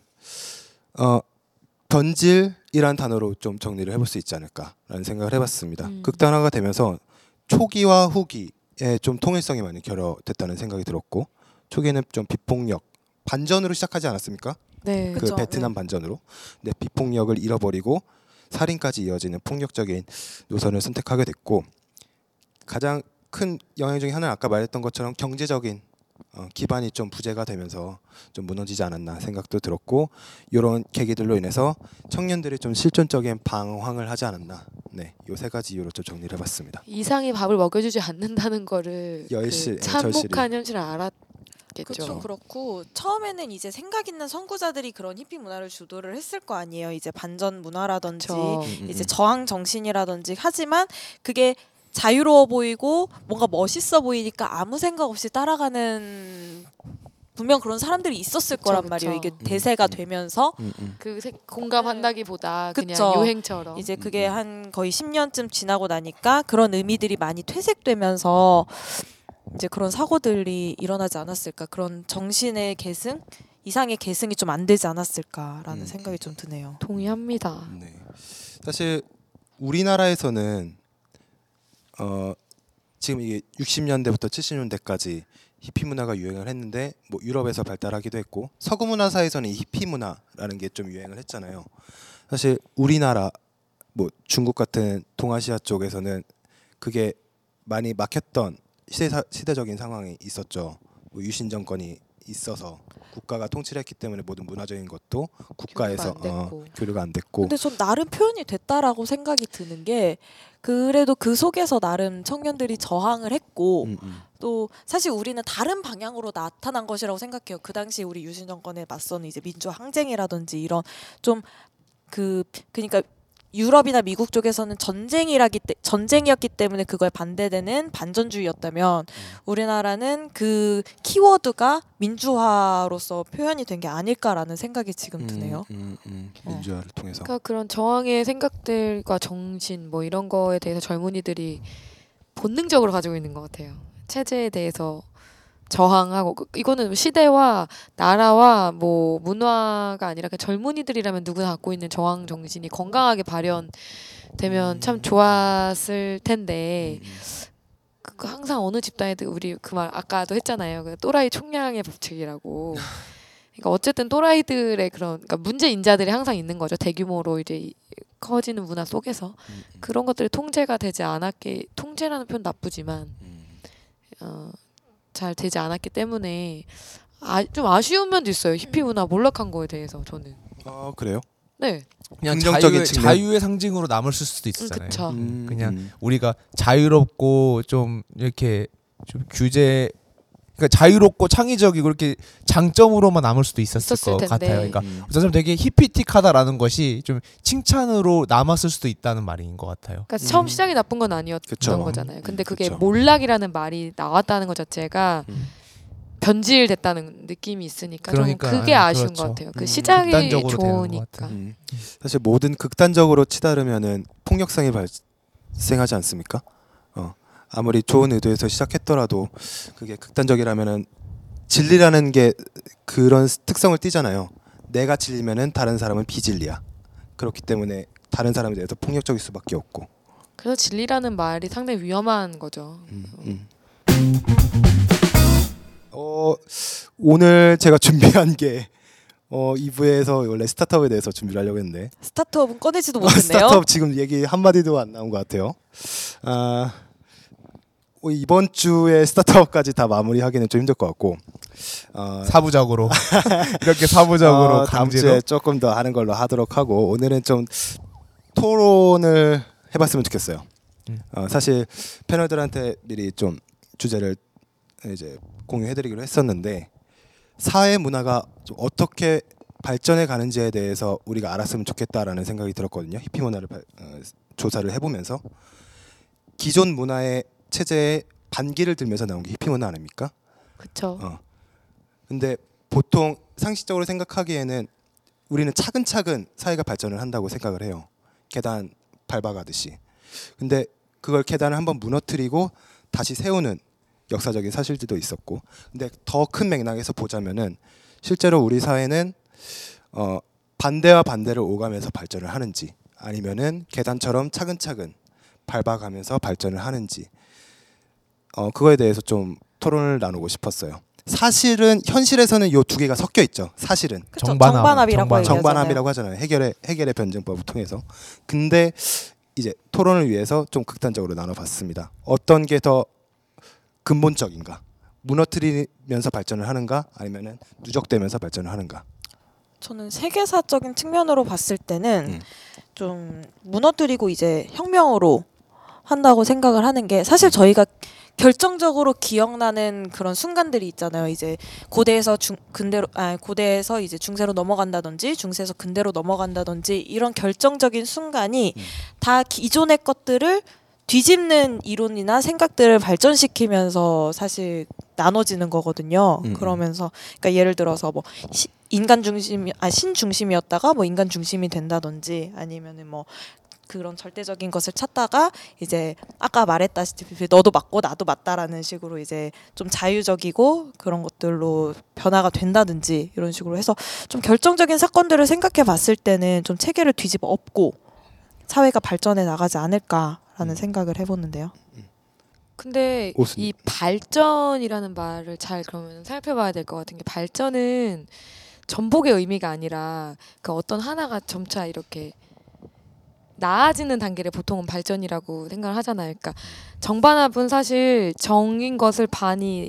변질이란 단어로 좀 정리를 해볼 수 있지 않을까라는 생각을 해봤습니다. 극단화가 되면서 초기와 후기에 좀 통일성이 많이 결여됐다는 생각이 들었고 초기에는 좀 비폭력 반전으로 시작하지 않았습니까? 네. 그 그쵸, 베트남 반전으로 근데 비폭력을 잃어버리고 살인까지 이어지는 폭력적인 노선을 선택하게 됐고 가장 큰 영향 중에 하나는 아까 말했던 것처럼 경제적인 기반이 좀 부재가 되면서 좀 무너지지 않았나 생각도 들었고 이런 계기들로 인해서 청년들이 좀 실존적인 방황을 하지 않았나 네, 요 세 가지 이유로 좀 정리를 해봤습니다. 이상이 밥을 먹여주지 않는다는 거를 열실, 그 참혹한 절실히. 현실을 알았겠죠. 그렇죠. 그렇고 처음에는 이제 생각 있는 선구자들이 그런 히피 문화를 주도를 했을 거 아니에요. 이제 반전 문화라든지 그쵸. 이제 저항 정신이라든지 하지만 그게 자유로워 보이고 뭔가 멋있어 보이니까 아무 생각 없이 따라가는 분명 그런 사람들이 있었을 거란 그쵸. 말이에요. 이게 대세가 되면서 공감한다기보다 그냥 그쵸. 유행처럼. 이제 그게 한 거의 10년쯤 지나고 나니까 그런 의미들이 많이 퇴색되면서 이제 그런 사고들이 일어나지 않았을까. 그런 정신의 계승, 이상의 계승이 좀 안 되지 않았을까라는 생각이 좀 드네요. 동의합니다. 네. 사실 우리나라에서는 지금 이게 60년대부터 70년대까지 히피 문화가 유행을 했는데 뭐 유럽에서 발달하기도 했고 서구 문화사에서는 이 히피 문화라는 게 좀 유행을 했잖아요. 사실 우리나라 중국 같은 동아시아 쪽에서는 그게 많이 막혔던 시대적인 상황이 있었죠. 유신 정권이 있어서 국가가 통치를 했기 때문에 모든 문화적인 것도 국가에서 교류가 안 됐고. 근데 전 나름 표현이 됐다라고 생각이 드는 게 그래도 그 속에서 나름 청년들이 저항을 했고 또 사실 우리는 다른 방향으로 나타난 것이라고 생각해요. 그 당시 우리 유신 정권에 맞서는 이제 민주 항쟁이라든지 이런 좀 그러니까 유럽이나 미국 쪽에서는 전쟁이었기 때문에 그거에 반대되는 반전주의였다면 우리나라는 그 키워드가 민주화로서 표현이 된 게 아닐까라는 생각이 지금 드네요. 민주화를 통해서. 그러니까 그런 저항의 생각들과 정신 뭐 이런 거에 대해서 젊은이들이 본능적으로 가지고 있는 것 같아요. 체제에 대해서 저항하고 이거는 시대와 나라와 뭐 문화가 아니라 그냥 젊은이들이라면 누구나 갖고 있는 저항 정신이 건강하게 발현되면 참 좋았을 텐데 그 항상 어느 집단에도 우리 그 말 아까도 했잖아요. 그 또라이 총량의 법칙이라고. 그러니까 어쨌든 또라이들의 그러니까 문제 인자들이 항상 있는 거죠. 대규모로 이제 커지는 문화 속에서 그런 것들이 통제가 되지 않았게 통제라는 표현 나쁘지만 잘 되지 않았기 때문에 좀 아쉬운 면도 있어요. 히피 문화 몰락한 거에 대해서 저는. 그래요? 네. 그냥 긍정적인 측면? 자유의 상징으로 남을 수도 있잖아요. 그쵸. 그냥 우리가 자유롭고 좀 이렇게 좀 규제 그러니까 자유롭고 창의적이고 이렇게 장점으로만 남을 수도 있었을 있었을 것 텐데. 같아요. 그러니까 어쩌면 되게 히피틱하다라는 것이 좀 칭찬으로 남았을 수도 있다는 말인 것 같아요. 그러니까 처음 시작이 나쁜 건 아니었던 그쵸. 거잖아요. 근데 그게 그쵸. 몰락이라는 말이 나왔다는 것 자체가 변질됐다는 느낌이 있으니까 그러니까, 좀 그게 아쉬운 그렇죠. 것 같아요. 그 음, 시작이 극단적으로 되는 것 좋으니까. 같아요. 사실 모든 극단적으로 치달으면은 폭력성이 발생하지 않습니까? 아무리 좋은 의도에서 시작했더라도 그게 극단적이라면은 진리라는 게 그런 특성을 띠잖아요. 내가 진리면은 다른 사람은 비진리야. 그렇기 때문에 다른 사람에 대해서 폭력적일 수밖에 없고. 그래서 진리라는 말이 상당히 위험한 거죠. 오늘 제가 준비한 게 2부에서 원래 스타트업에 대해서 준비를 하려고 했는데 스타트업은 꺼내지도 못했네요. 스타트업 지금 얘기 한마디도 안 나온 것 같아요. 이번 주에 스타트업까지 다 마무리하기는 좀 힘들 것 같고 사부적으로 이렇게 사부적으로 다음 강제로 주에 조금 더 하는 걸로 하도록 하고 오늘은 좀 토론을 해봤으면 좋겠어요. 사실 패널들한테 미리 좀 주제를 이제 공유해드리기로 했었는데 사회 문화가 좀 어떻게 발전해 가는지에 대해서 우리가 알았으면 좋겠다라는 생각이 들었거든요. 히피 문화를 조사를 해보면서 기존 문화의 체제에 반기를 들면서 나온 게 히피 문화 아닙니까? 그렇죠. 근데 보통 상식적으로 생각하기에는 우리는 차근차근 사회가 발전을 한다고 생각을 해요. 계단 밟아가듯이. 근데 그걸 계단을 한번 무너뜨리고 다시 세우는 역사적인 사실들도 있었고, 근데 더 큰 맥락에서 보자면은 실제로 우리 사회는 반대와 반대를 오가면서 발전을 하는지 아니면은 계단처럼 차근차근 밟아가면서 발전을 하는지 그거에 대해서 좀 토론을 나누고 싶었어요. 사실은 현실에서는 요 두 개가 섞여 있죠. 사실은 그쵸, 정반합, 정반합이라고 정반합. 얘기하잖아요. 정반합이라고 하잖아요. 해결의 변증법을 통해서. 근데 이제 토론을 위해서 좀 극단적으로 나눠봤습니다. 어떤 게 더 근본적인가? 무너뜨리면서 발전을 하는가? 아니면은 누적되면서 발전을 하는가? 저는 세계사적인 측면으로 봤을 때는 좀 무너뜨리고 이제 혁명으로 한다고 생각을 하는 게 사실 저희가 결정적으로 기억나는 그런 순간들이 있잖아요. 이제 고대에서 고대에서 이제 중세로 넘어간다든지 중세에서 근대로 넘어간다든지 이런 결정적인 순간이 다 기존의 것들을 뒤집는 이론이나 생각들을 발전시키면서 사실 나눠지는 거거든요. 그러면서 그러니까 예를 들어서 뭐 인간 중심 신 중심이었다가 뭐 인간 중심이 된다든지 아니면은 뭐 그런 절대적인 것을 찾다가 이제 아까 말했다시피 너도 맞고 나도 맞다라는 식으로 이제 좀 자유적이고 그런 것들로 변화가 된다든지 이런 식으로 해서 좀 결정적인 사건들을 생각해 봤을 때는 좀 체계를 뒤집어 엎고 사회가 발전해 나가지 않을까라는 생각을 해보는데요. 근데 오수님. 이 발전이라는 말을 잘 그러면 살펴봐야 될 것 같은 게 발전은 전복의 의미가 아니라 그 어떤 하나가 점차 이렇게 나아지는 단계를 보통은 발전이라고 생각을 하잖아요. 그러니까 정반합은 사실 정인 것을 반이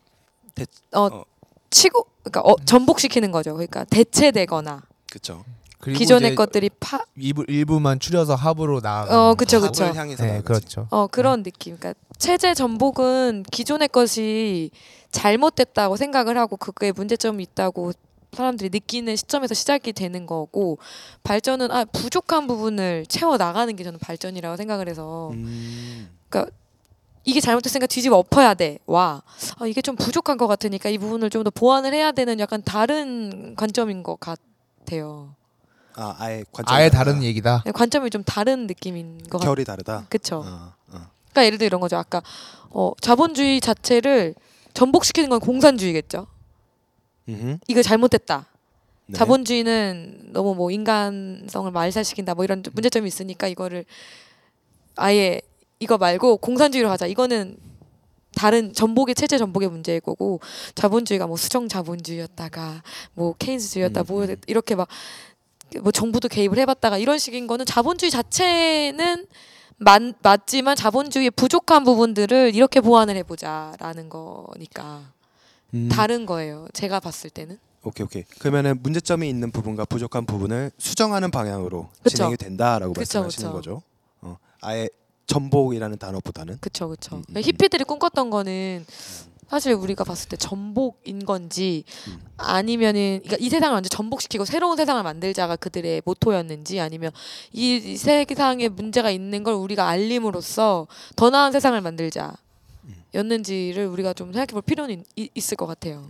치고 그러니까 전복시키는 거죠. 그러니까 대체되거나 그렇죠. 기존의 것들이 일부만 추려서 합으로 나아가는 그쵸, 그쵸. 합을 향해서 네, 나아가지. 그렇죠. 그런 느낌. 그러니까 체제 전복은 기존의 것이 잘못됐다고 생각을 하고 그게 문제점이 있다고 사람들이 느끼는 시점에서 시작이 되는 거고 발전은 부족한 부분을 채워 나가는 게 저는 발전이라고 생각을 해서 그러니까 이게 잘못됐으니까 뒤집어 엎어야 돼. 이게 좀 부족한 것 같으니까 이 부분을 좀 더 보완을 해야 되는 약간 다른 관점인 것 같아요. 아예 다른 얘기다. 관점이 좀 다른 느낌인 것 같아요. 결이 다르다. 그렇죠. 그러니까 예를 들어 이런 거죠. 아까 자본주의 자체를 전복시키는 건 공산주의겠죠. 이거 잘못됐다. 네. 자본주의는 너무 뭐 인간성을 말살시킨다 뭐 이런 문제점이 있으니까 이거를 아예 이거 말고 공산주의로 가자. 이거는 다른 체제 전복의 문제일 거고 자본주의가 뭐 수정 자본주의였다가 뭐 케인스주의였다 뭐 이렇게 막 뭐 정부도 개입을 해봤다가 이런 식인 거는 자본주의 자체는 맞지만 자본주의의 부족한 부분들을 이렇게 보완을 해보자라는 거니까 다른 거예요. 제가 봤을 때는. 오케이. 그러면은 문제점이 있는 부분과 부족한 부분을 수정하는 방향으로 그쵸. 진행이 된다라고 그쵸, 말씀하시는 그쵸. 거죠. 아예 전복이라는 단어보다는. 그렇죠. 히피들이 꿈꿨던 거는 사실 우리가 봤을 때 전복인 건지 아니면은 그러니까 이 세상을 완전 전복시키고 새로운 세상을 만들자가 그들의 모토였는지 아니면 이 세상에 문제가 있는 걸 우리가 알림으로써 더 나은 세상을 만들자 였는지를 우리가 좀 생각해 볼 필요는 있을 것 같아요.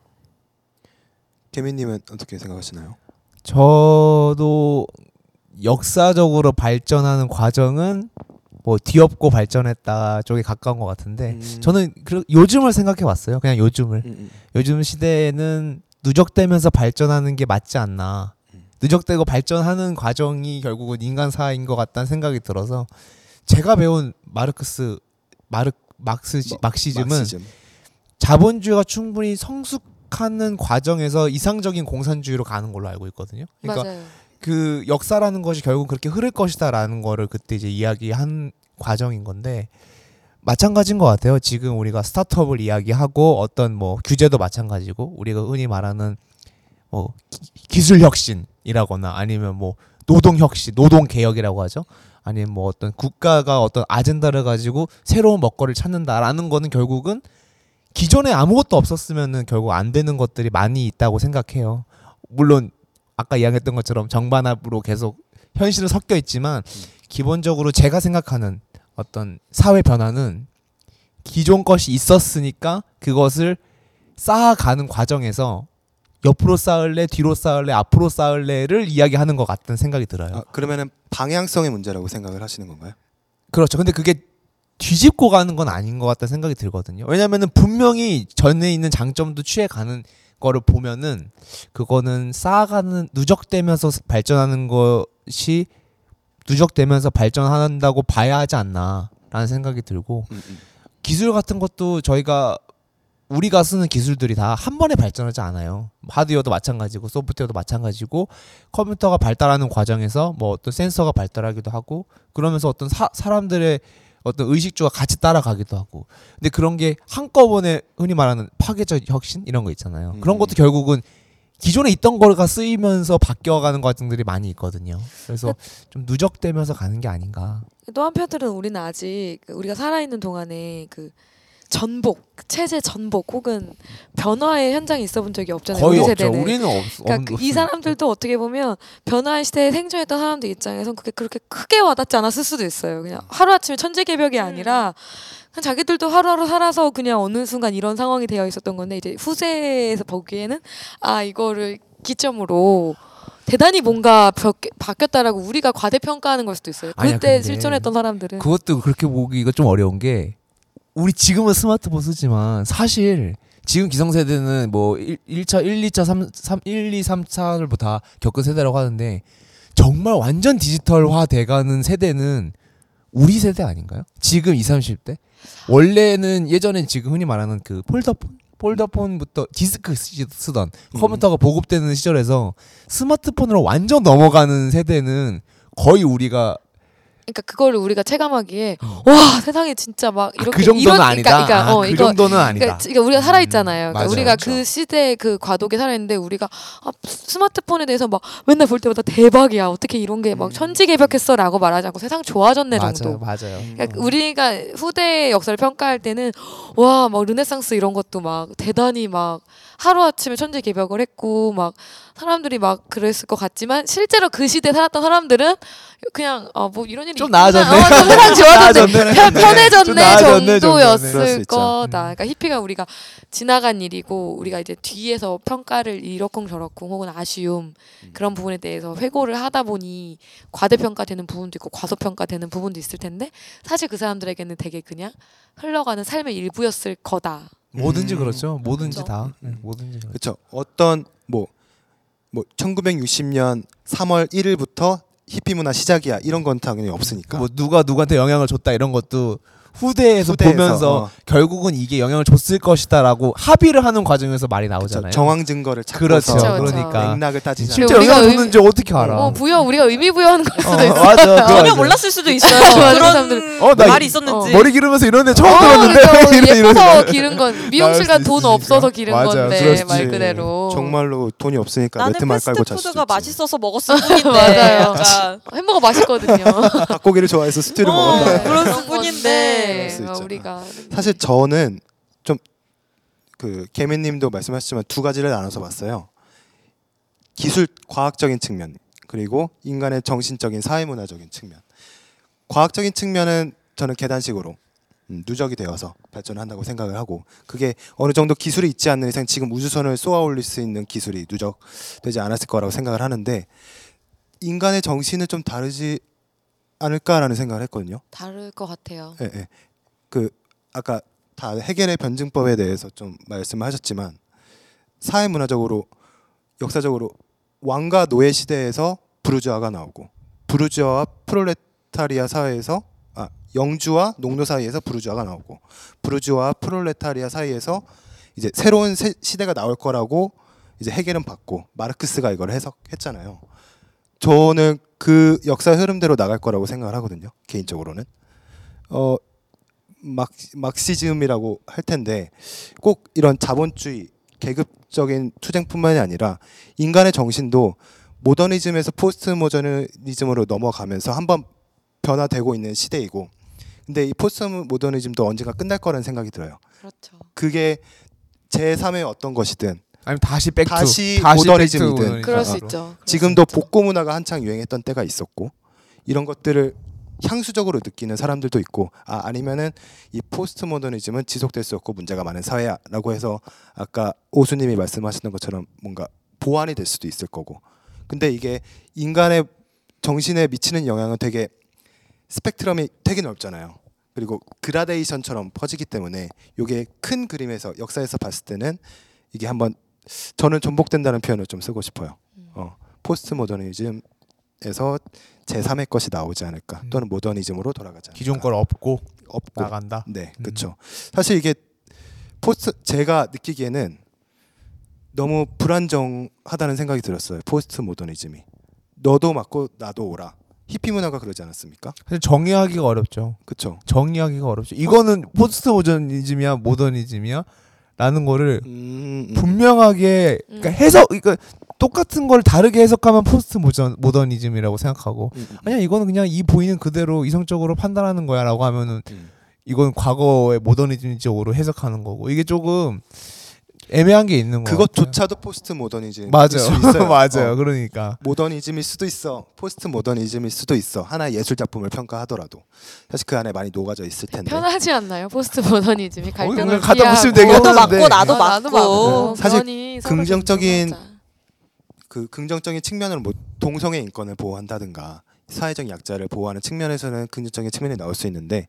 개미님은 어떻게 생각하시나요? 저도 역사적으로 발전하는 과정은 뭐 뒤엎고 발전했다 쪽에 가까운 것 같은데 저는 요즘을 생각해 봤어요. 그냥 요즘을. 요즘 시대에는 누적되면서 발전하는 게 맞지 않나. 누적되고 발전하는 과정이 결국은 인간사인 것 같다는 생각이 들어서 제가 배운 막시즘은 자본주의가 충분히 성숙하는 과정에서 이상적인 공산주의로 가는 걸로 알고 있거든요. 그러니까 맞아요. 그 역사라는 것이 결국 그렇게 흐를 것이다라는 거를 그때 이제 이야기한 과정인 건데 마찬가지인 것 같아요. 지금 우리가 스타트업을 이야기하고 어떤 뭐 규제도 마찬가지고 우리가 흔히 말하는 뭐 기술 혁신이라거나 아니면 뭐 노동 혁신, 노동 개혁이라고 하죠. 아니면 뭐 어떤 국가가 어떤 아젠다를 가지고 새로운 먹거리를 찾는다라는 거는 결국은 기존에 아무것도 없었으면은 결국 안 되는 것들이 많이 있다고 생각해요. 물론 아까 이야기했던 것처럼 정반합으로 계속 현실은 섞여 있지만 기본적으로 제가 생각하는 어떤 사회 변화는 기존 것이 있었으니까 그것을 쌓아가는 과정에서 옆으로 쌓을래, 뒤로 쌓을래, 앞으로 쌓을래를 이야기하는 것 같다는 생각이 들어요. 그러면은 방향성의 문제라고 생각을 하시는 건가요? 그렇죠. 근데 그게 뒤집고 가는 건 아닌 것 같다는 생각이 들거든요. 왜냐면은 분명히 전에 있는 장점도 취해가는 거를 보면은 그거는 쌓아가는 누적되면서 발전하는 것이 누적되면서 발전한다고 봐야 하지 않나라는 생각이 들고 기술 같은 것도 우리가 쓰는 기술들이 다 한 번에 발전하지 않아요. 하드웨어도 마찬가지고 소프트웨어도 마찬가지고 컴퓨터가 발달하는 과정에서 뭐 어떤 센서가 발달하기도 하고 그러면서 어떤 사람들의 어떤 의식주가 같이 따라가기도 하고 근데 그런 게 한꺼번에 흔히 말하는 파괴적 혁신 이런 거 있잖아요. 그런 것도 결국은 기존에 있던 거가 쓰이면서 바뀌어가는 과정들이 많이 있거든요. 그래서 좀 누적되면서 가는 게 아닌가. 또 한편으로는 우리는 아직 우리가 살아있는 동안에 그 체제 전복 혹은 변화의 현장이 있어본 적이 없잖아요. 거의 우리 없죠. 세대는. 우리는 그러니까 이 사람들도 어떻게 보면 변화의 시대에 생존했던 사람들 입장에선 그게 그렇게 크게 와닿지 않았을 수도 있어요. 그냥 하루아침에 천재개벽이 아니라 그냥 자기들도 하루하루 살아서 그냥 어느 순간 이런 상황이 되어 있었던 건데 이제 후세에서 보기에는 이거를 기점으로 대단히 뭔가 바뀌었다라고 우리가 과대평가하는 걸 수도 있어요. 아니야, 그때 근데 실존했던 사람들은. 그것도 그렇게 보기가 좀 어려운 게 우리 지금은 스마트폰 쓰지만 사실 지금 기성세대는 뭐 1차, 1, 2차, 1, 2, 3, 4를 뭐 다 겪은 세대라고 하는데 정말 완전 디지털화 돼가는 세대는 우리 세대 아닌가요? 지금 20, 30대? 원래는 예전엔 지금 흔히 말하는 그 폴더폰부터 디스크 쓰던 컴퓨터가 보급되는 시절에서 스마트폰으로 완전 넘어가는 세대는 거의 우리가 그러니까 그거를 우리가 체감하기에 와 세상에 진짜 막 이렇게 그 정도는 아니다. 그 정도는 아니다. 그러니까 우리가 살아 있잖아요. 맞아요. 우리가 그 시대 그 과도기에 살아 있는데 우리가 스마트폰에 대해서 막 맨날 볼 때마다 대박이야. 어떻게 이런 게 막 천지개벽했어라고 말하지 않고 세상 좋아졌네 정도. 맞아요. 그러니까 우리가 후대의 역사를 평가할 때는 와 막 르네상스 이런 것도 막 대단히 막 하루아침에 천지개벽을 했고 막 사람들이 막 그랬을 것 같지만 실제로 그 시대에 살았던 사람들은 그냥 뭐 이런 일이 좀 있구나. 나아졌네. 좀 세상 좋아졌네. 좀 편해졌네 나아졌네 정도였을 그럴 수 있죠. 거다. 그러니까 히피가 우리가 지나간 일이고 우리가 이제 뒤에서 평가를 이러쿵저러쿵 혹은 아쉬움 그런 부분에 대해서 회고를 하다 보니 과대평가되는 부분도 있고 과소평가되는 부분도 있을 텐데 사실 그 사람들에게는 되게 그냥 흘러가는 삶의 일부였을 거다. 뭐든지 그렇죠. 뭐든지 그렇죠. 다. 뭐든지 그렇죠. 그렇죠. 어떤 뭐 1960년 3월 1일부터 히피 문화 시작이야 이런 건 당연히 없으니까. 뭐 누가 누구한테 영향을 줬다 이런 것도 후대에서 보면서 결국은 이게 영향을 줬을 것이다라고 합의를 하는 과정에서 말이 나오잖아요. 정황 증거를 찾고서 그렇죠. 그렇죠. 그러니까 맥락을 따지자. 실제 우리가 영향을 줬는지 어떻게 알아? 우리가 의미 부여하는 걸 수도 있어. 맞아. 전혀 맞아. 몰랐을 수도 있어요. 맞아, 그런 사람들은. 나 말이 있었는지. 머리 기르면서 이런 애 처음 들었는데 그러니까 이런 예뻐서 기른 건 미용실가 나을 수도 돈 있으니까. 없어서 기른 맞아요. 건데 그럴 수도 말 있지. 그대로 정말로 돈이 없으니까 나는 매트만 깔고 잤을 패스트푸드가 수도 있지. 맛있어서 먹었을 뿐인데 맞아요. 약간 햄버거 맛있거든요. 닭고기를 좋아해서 스튜를 먹었다. 그런 그런 수뿐인데 그럴 수 있죠. 우리가 사실 저는 좀 그 개미님도 말씀하셨지만 두 가지를 나눠서 봤어요. 기술 과학적인 측면 그리고 인간의 정신적인 사회문화적인 측면. 과학적인 측면은 저는 계단식으로 누적이 되어서 발전한다고 생각을 하고 그게 어느 정도 기술이 있지 않는 이상 지금 우주선을 쏘아 올릴 수 있는 기술이 누적되지 않았을 거라고 생각을 하는데 인간의 정신은 좀 다르지 않을까라는 생각을 했거든요. 다를 것 같아요. 예, 예. 그 아까 다 해겔의 변증법에 대해서 좀 말씀하셨지만 사회문화적으로 역사적으로 왕과 노예 시대에서 부르주아가 나오고 부르주아와 프롤레타리아 사회에서 영주와 농노 사이에서 부르주아가 나오고 부르주아와 프롤레타리아 사이에서 이제 새로운 시대가 나올 거라고 이제 해겔은 봤고 마르크스가 이걸 해석했잖아요. 저는 그 역사 흐름대로 나갈 거라고 생각을 하거든요. 개인적으로는 막시즘이라고 할 텐데 꼭 이런 자본주의 계급적인 투쟁뿐만이 아니라 인간의 정신도 모더니즘에서 포스트 모더니즘으로 넘어가면서 한번 변화되고 있는 시대이고 근데 이 포스트 모더니즘도 언젠가 끝날 거라는 생각이 들어요. 그렇죠. 그게 제3의 어떤 것이든 아니면 다시 백투 다시 백투 모더니즘이든 모더니즘으로. 그럴 수 있죠. 지금도 복고 문화가 한창 유행했던 때가 있었고 이런 것들을 향수적으로 느끼는 사람들도 있고 아니면은 이 포스트 모더니즘은 지속될 수 없고 문제가 많은 사회야라고 해서 아까 오수님이 말씀하셨던 것처럼 뭔가 보완이 될 수도 있을 거고 근데 이게 인간의 정신에 미치는 영향은 되게 스펙트럼이 되게 넓잖아요. 그리고 그라데이션처럼 퍼지기 때문에 이게 큰 그림에서 역사에서 봤을 때는 이게 한번 저는 전복된다는 표현을 좀 쓰고 싶어요. 포스트 모더니즘에서 제3의 것이 나오지 않을까 또는 모더니즘으로 돌아가지 않을까. 기존 걸 업고 없고 나간다. 네, 그렇죠. 사실 이게 제가 느끼기에는 너무 불안정하다는 생각이 들었어요. 포스트 모더니즘이 너도 맞고 나도 오라. 히피 문화가 그러지 않았습니까? 사실 정의하기가 어렵죠. 그렇죠. 정의하기가 어렵죠. 이거는 포스트 모더니즘이야, 모더니즘이야? 라는 거를 분명하게 그러니까 그러니까 똑같은 걸 다르게 해석하면 포스트 모더니즘이라고 생각하고 아니야 이거는 그냥 이 보이는 그대로 이성적으로 판단하는 거야라고 하면은 이건 과거의 모더니즘적으로 해석하는 거고 이게 조금 애매한 게 있는 거 그것조차도 포스트 모더니즘일 맞아요. 수 있어요. 맞아요. 그러니까 모더니즘일 수도 있어. 포스트 모더니즘일 수도 있어. 하나의 예술 작품을 평가하더라도 사실 그 안에 많이 녹아져 있을 텐데. 편하지 않나요? 포스트 모더니즘이 갈등을 갖다 붙이면 피하고 너도 되겠는데. 맞고 나도 맞고 사실 그러니 서로 긍정적인 존중하자. 그 긍정적인 측면으로 뭐 동성애 인권을 보호한다든가 사회적 약자를 보호하는 측면에서는 긍정적인 측면이 나올 수 있는데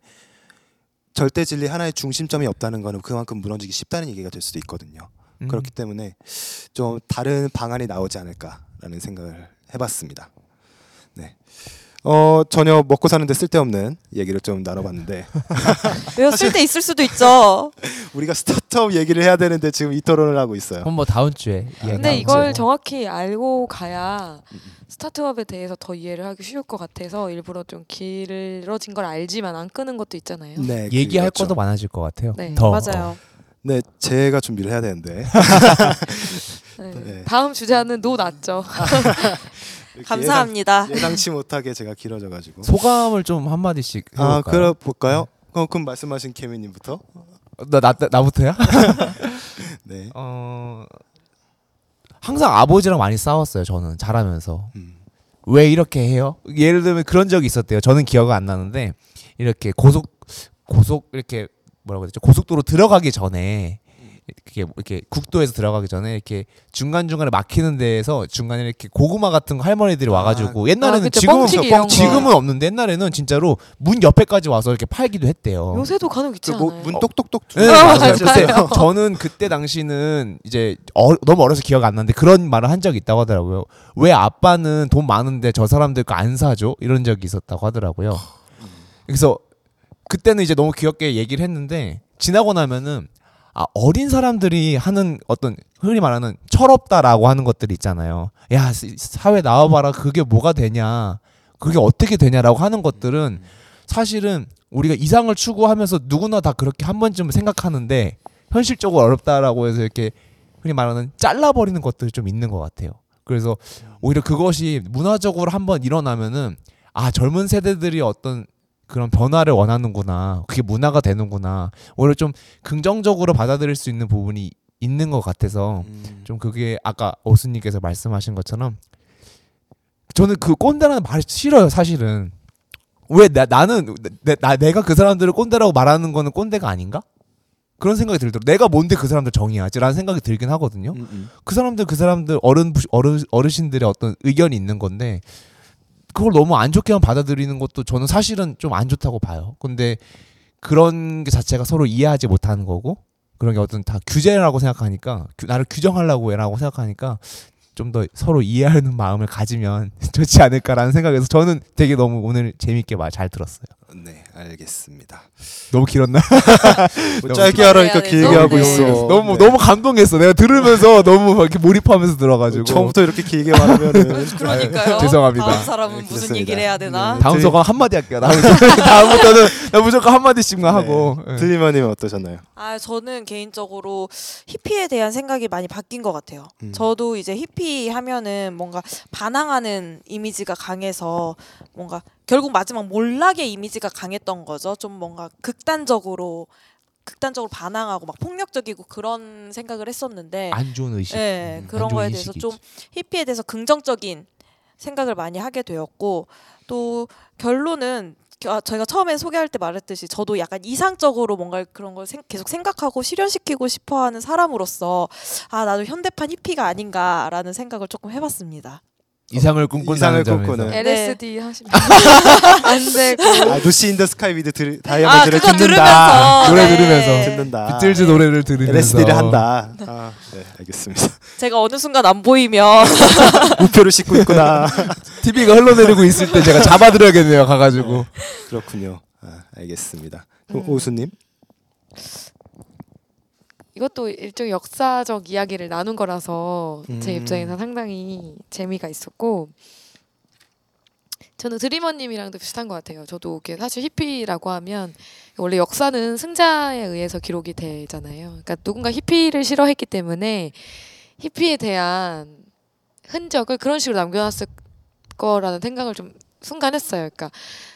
절대 진리 하나의 중심점이 없다는 거는 그만큼 무너지기 쉽다는 얘기가 될 수도 있거든요. 그렇기 때문에 좀 다른 방안이 나오지 않을까라는 생각을 해봤습니다. 네. 전혀 먹고 사는데 쓸데없는 얘기를 좀 나눠봤는데 왜요? 쓸데 있을 수도 있죠. 우리가 스타트업 얘기를 해야 되는데 지금 이 토론을 하고 있어요. 그럼 뭐 다음 주에 근데 이걸 정확히 알고 가야 스타트업에 대해서 더 이해를 하기 쉬울 것 같아서 일부러 좀 길어진 걸 알지만 안 끄는 것도 있잖아요. 네, 얘기할 그렇죠. 것도 많아질 것 같아요. 네, 더. 맞아요. 네, 제가 준비를 해야 되는데 네. 네. 다음 주제는 노 났죠. 이렇게 감사합니다. 예상치 못하게 제가 길어져가지고. 소감을 좀 한 마디씩 해볼까요? 그래 볼까요? 그럼 말씀하신 케미님부터. 나부터야? 네. 항상 아버지랑 많이 싸웠어요. 저는 자라면서. 음. 왜 이렇게 해요? 예를 들면 그런 적이 있었대요. 저는 기억은 안 나는데 이렇게 고속 이렇게 뭐라고 해야 되죠? 고속도로 들어가기 전에 그게 이렇게 국도에서 들어가기 전에 이렇게 중간중간에 막히는 데에서 중간에 이렇게 고구마 같은 거 할머니들이 와가지고 옛날에는 그쵸. 지금은 뻥튀기 이런 거. 지금은 없는데 옛날에는 진짜로 문 옆에까지 와서 이렇게 팔기도 했대요. 요새도 간혹 있지 않아요? 문 똑똑똑. 네, 맞아요. 맞아요. 그때 저는 그때 당시는 이제 너무 어려서 기억 안 나는데 그런 말을 한 적이 있다고 하더라고요. 왜 아빠는 돈 많은데 저 사람들 거 안 사줘? 이런 적이 있었다고 하더라고요. 그래서 그때는 이제 너무 귀엽게 얘기를 했는데 지나고 나면은 어린 사람들이 하는 어떤 흔히 말하는 철없다라고 하는 것들이 있잖아요. 야, 사회 나와봐라. 그게 뭐가 되냐. 그게 어떻게 되냐라고 하는 것들은 사실은 우리가 이상을 추구하면서 누구나 다 그렇게 한 번쯤 생각하는데 현실적으로 어렵다라고 해서 이렇게 흔히 말하는 잘라버리는 것들이 좀 있는 것 같아요. 그래서 오히려 그것이 문화적으로 한번 일어나면은 젊은 세대들이 어떤 그런 변화를 원하는구나. 그게 문화가 되는구나. 오히려 좀 긍정적으로 받아들일 수 있는 부분이 있는 것 같아서 좀 그게 아까 오수님께서 말씀하신 것처럼 저는 그 꼰대라는 말이 싫어요 사실은. 왜 나는 내가 그 사람들을 꼰대라고 말하는 거는 꼰대가 아닌가? 그런 생각이 들더라고요. 내가 뭔데 그 사람들 정의하지라는 생각이 들긴 하거든요. 그 사람들 어르신들의 어떤 의견이 있는 건데 그걸 너무 안 좋게만 받아들이는 것도 저는 사실은 좀 안 좋다고 봐요. 근데 그런 게 자체가 서로 이해하지 못하는 거고 그런 게 어떤 다 규제라고 생각하니까 나를 규정하려고 생각하니까 좀 더 서로 이해하는 마음을 가지면 좋지 않을까라는 생각에서 저는 되게 너무 오늘 재밌게 말 잘 들었어요. 네, 알겠습니다. 너무 길었나? 뭐 짧게 하라니까 길게 너무 하고 네. 있어. 너무 네. 너무 감동했어. 내가 들으면서 너무 막 이렇게 몰입하면서 들어가지고. 처음부터 이렇게 길게 말하면은 그러니까요. 죄송합니다. 다음 사람은 네, 무슨 그렇습니다. 얘기를 해야 되나? 네. 다음 소감 한마디 할게요. 다음부터는 나 무조건 한마디씩만 하고. 예. 들리마님은 어떠셨나요? 저는 개인적으로 히피에 대한 생각이 많이 바뀐 것 같아요. 저도 이제 히피 하면은 뭔가 반항하는 이미지가 강해서 뭔가 결국 마지막 몰락의 이미지가 강했던 거죠. 좀 뭔가 극단적으로 반항하고 막 폭력적이고 그런 생각을 했었는데 안 좋은 의식. 네, 그런 안 좋은 거에 대해서 인식이지. 좀 히피에 대해서 긍정적인 생각을 많이 하게 되었고 또 결론은 저희가 처음에 소개할 때 말했듯이 저도 약간 이상적으로 뭔가 그런 걸 계속 생각하고 실현시키고 싶어하는 사람으로서 나도 현대판 히피가 아닌가라는 생각을 조금 해봤습니다. 이상을 꿈꾼다는 이상을 점에서. 꿈꾸는. LSD 하시면 안 되고 루시 인더 스카이 위드 다이아몬드를 그거 듣는다. 들으면서 노래 네. 들으면서. 듣는다. 비틀즈 노래를 들으면서 LSD를 한다. 네, 알겠습니다. 제가 어느 순간 안 보이면 우표를 싣고 있구나. TV가 흘러내리고 있을 때 제가 잡아드려야겠네요. 가가지고. 그렇군요. 알겠습니다. 그럼 오수님? 이것도 일종의 역사적 이야기를 나눈 거라서 제 음. 입장에서 상당히 재미가 있었고 저는 드리머님이랑도 비슷한 것 같아요. 저도 이게 사실 히피라고 하면 원래 역사는 승자에 의해서 기록이 되잖아요. 그러니까 누군가 히피를 싫어했기 때문에 히피에 대한 흔적을 그런 식으로 남겨놨을 거라는 생각을 좀 순간 했어요. 그러니까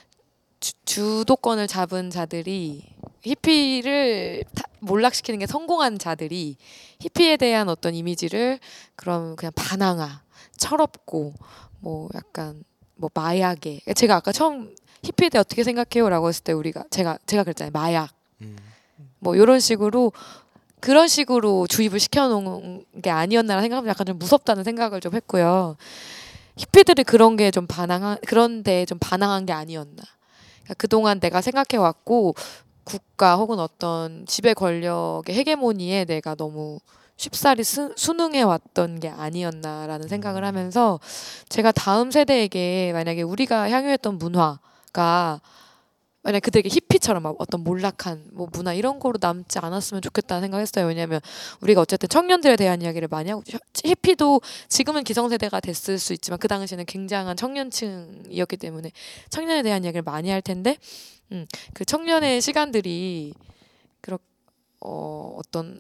주도권을 잡은 자들이 히피를 몰락시키는 게 성공한 자들이 히피에 대한 어떤 이미지를 그럼 그냥 반항아, 철없고 뭐 약간 뭐 마약에 제가 아까 처음 히피에 대해 어떻게 생각해요라고 했을 때 제가 그랬잖아요. 마약 뭐 이런 식으로 그런 식으로 주입을 시켜놓은 게 아니었나라는 생각하면 약간 좀 무섭다는 생각을 좀 했고요. 히피들이 그런데 좀 반항한 게 아니었나. 그러니까 그동안 내가 생각해왔고 국가 혹은 어떤 지배 권력의 헤게모니에 내가 너무 쉽사리 순응해왔던 게 아니었나라는 생각을 하면서 제가 다음 세대에게 만약에 우리가 향유했던 문화가 만약 그들에게 히피처럼 막 어떤 몰락한 뭐 문화 이런 거로 남지 않았으면 좋겠다는 생각했어요. 왜냐하면 우리가 어쨌든 청년들에 대한 이야기를 많이 하고 히피도 지금은 기성세대가 됐을 수 있지만 그 당시에는 굉장한 청년층이었기 때문에 청년에 대한 이야기를 많이 할 텐데 그 청년의 시간들이 어떤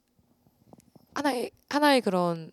하나의 그런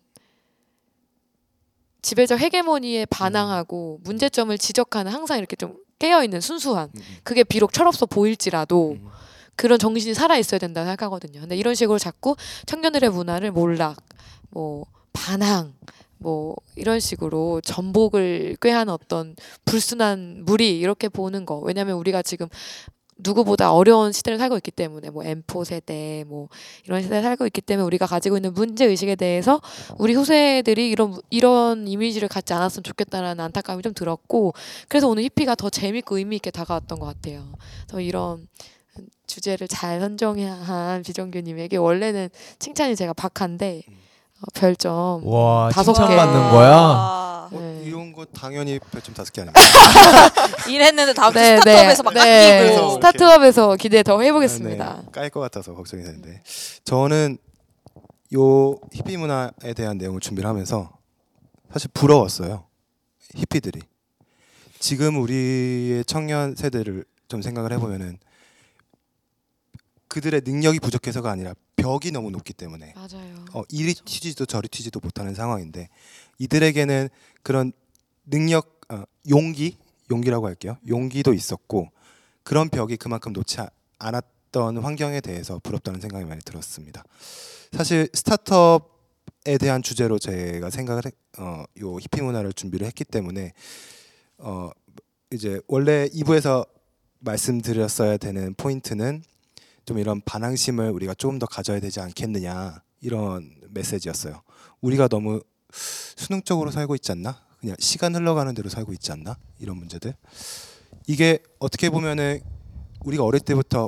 지배적 헤게모니에 반항하고 문제점을 지적하는 항상 이렇게 좀 깨어있는 순수한 그게 비록 철없어 보일지라도 그런 정신이 살아있어야 된다고 생각하거든요. 근데 이런 식으로 자꾸 청년들의 문화를 몰락, 뭐 반항, 뭐 이런 식으로 전복을 꾀하는 어떤 불순한 무리 이렇게 보는 거. 왜냐하면 우리가 지금 누구보다 어려운 시대를 살고 있기 때문에 뭐 M4 세대 뭐 이런 시대를 살고 있기 때문에 우리가 가지고 있는 문제 의식에 대해서 우리 후세들이 이런 이미지를 갖지 않았으면 좋겠다라는 안타까움이 좀 들었고 그래서 오늘 히피가 더 재밌고 의미 있게 다가왔던 것 같아요. 그래서 이런 주제를 잘 선정한 비정규님에게 원래는 칭찬이 제가 박한데 별점 와 5개. 칭찬받는 거야? 네. 이런 거 당연히 별점 5개 아닙니까? 일했는데 다음 주 네, 스타트업에서 막 네. 깎이고 스타트업에서 기대 더 해보겠습니다. 네, 깔 것 같아서 걱정이 되는데 저는 요 히피 문화에 대한 내용을 준비를 하면서 사실 부러웠어요. 히피들이 지금 우리의 청년 세대를 좀 생각을 해보면은 그들의 능력이 부족해서가 아니라 벽이 너무 높기 때문에 맞아요. 이리 튀지도 저리 튀지도 못하는 상황인데 이들에게는 그런 능력, 용기라고 할게요. 용기도 있었고 그런 벽이 그만큼 놓지 있던 환경에 대해서 부럽다는 생각이 많이 들었습니다. 사실 스타트업에 대한 주제로 제가 요 히피 문화를 준비를 했기 때문에 이제 원래 2부에서 말씀드렸어야 되는 포인트는 좀 이런 반항심을 우리가 조금 더 가져야 되지 않겠느냐 이런 메시지였어요. 우리가 너무 수능적으로 살고 있지 않나? 그냥 시간 흘러가는 대로 살고 있지 않나? 이런 문제들. 이게 어떻게 보면은 우리가 어릴 때부터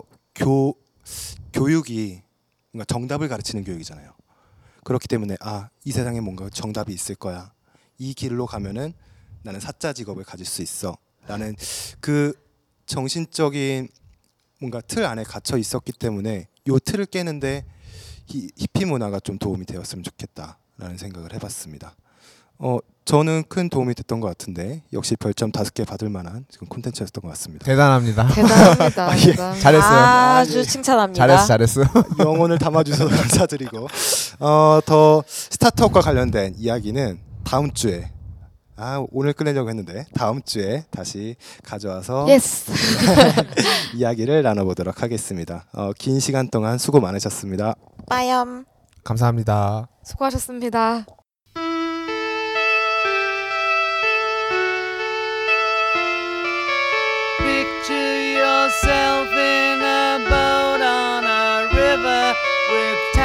교육이 뭔가 정답을 가르치는 교육이잖아요. 그렇기 때문에 이 세상에 뭔가 정답이 있을 거야. 이 길로 가면은 나는 사자 직업을 가질 수 있어. 라는 그 정신적인 뭔가 틀 안에 갇혀 있었기 때문에 요 틀을 깨는데 히피 문화가 좀 도움이 되었으면 좋겠다라는 생각을 해봤습니다. 저는 큰 도움이 됐던 것 같은데 역시 별점 5개 받을 만한 지금 콘텐츠였던 것 같습니다. 대단합니다. 대단합니다. 예. 대단합니다. 잘했어요. 아주 칭찬합니다. 잘했어. 영혼을 담아주셔서 감사드리고 더 스타트업과 관련된 이야기는 다음 주에 오늘 끝내려고 했는데 다음 주에 다시 가져와서 예스. 이야기를 나눠보도록 하겠습니다. 긴 시간 동안 수고 많으셨습니다. 빠염. 감사합니다. 수고하셨습니다. Picture yourself in a boat on a river with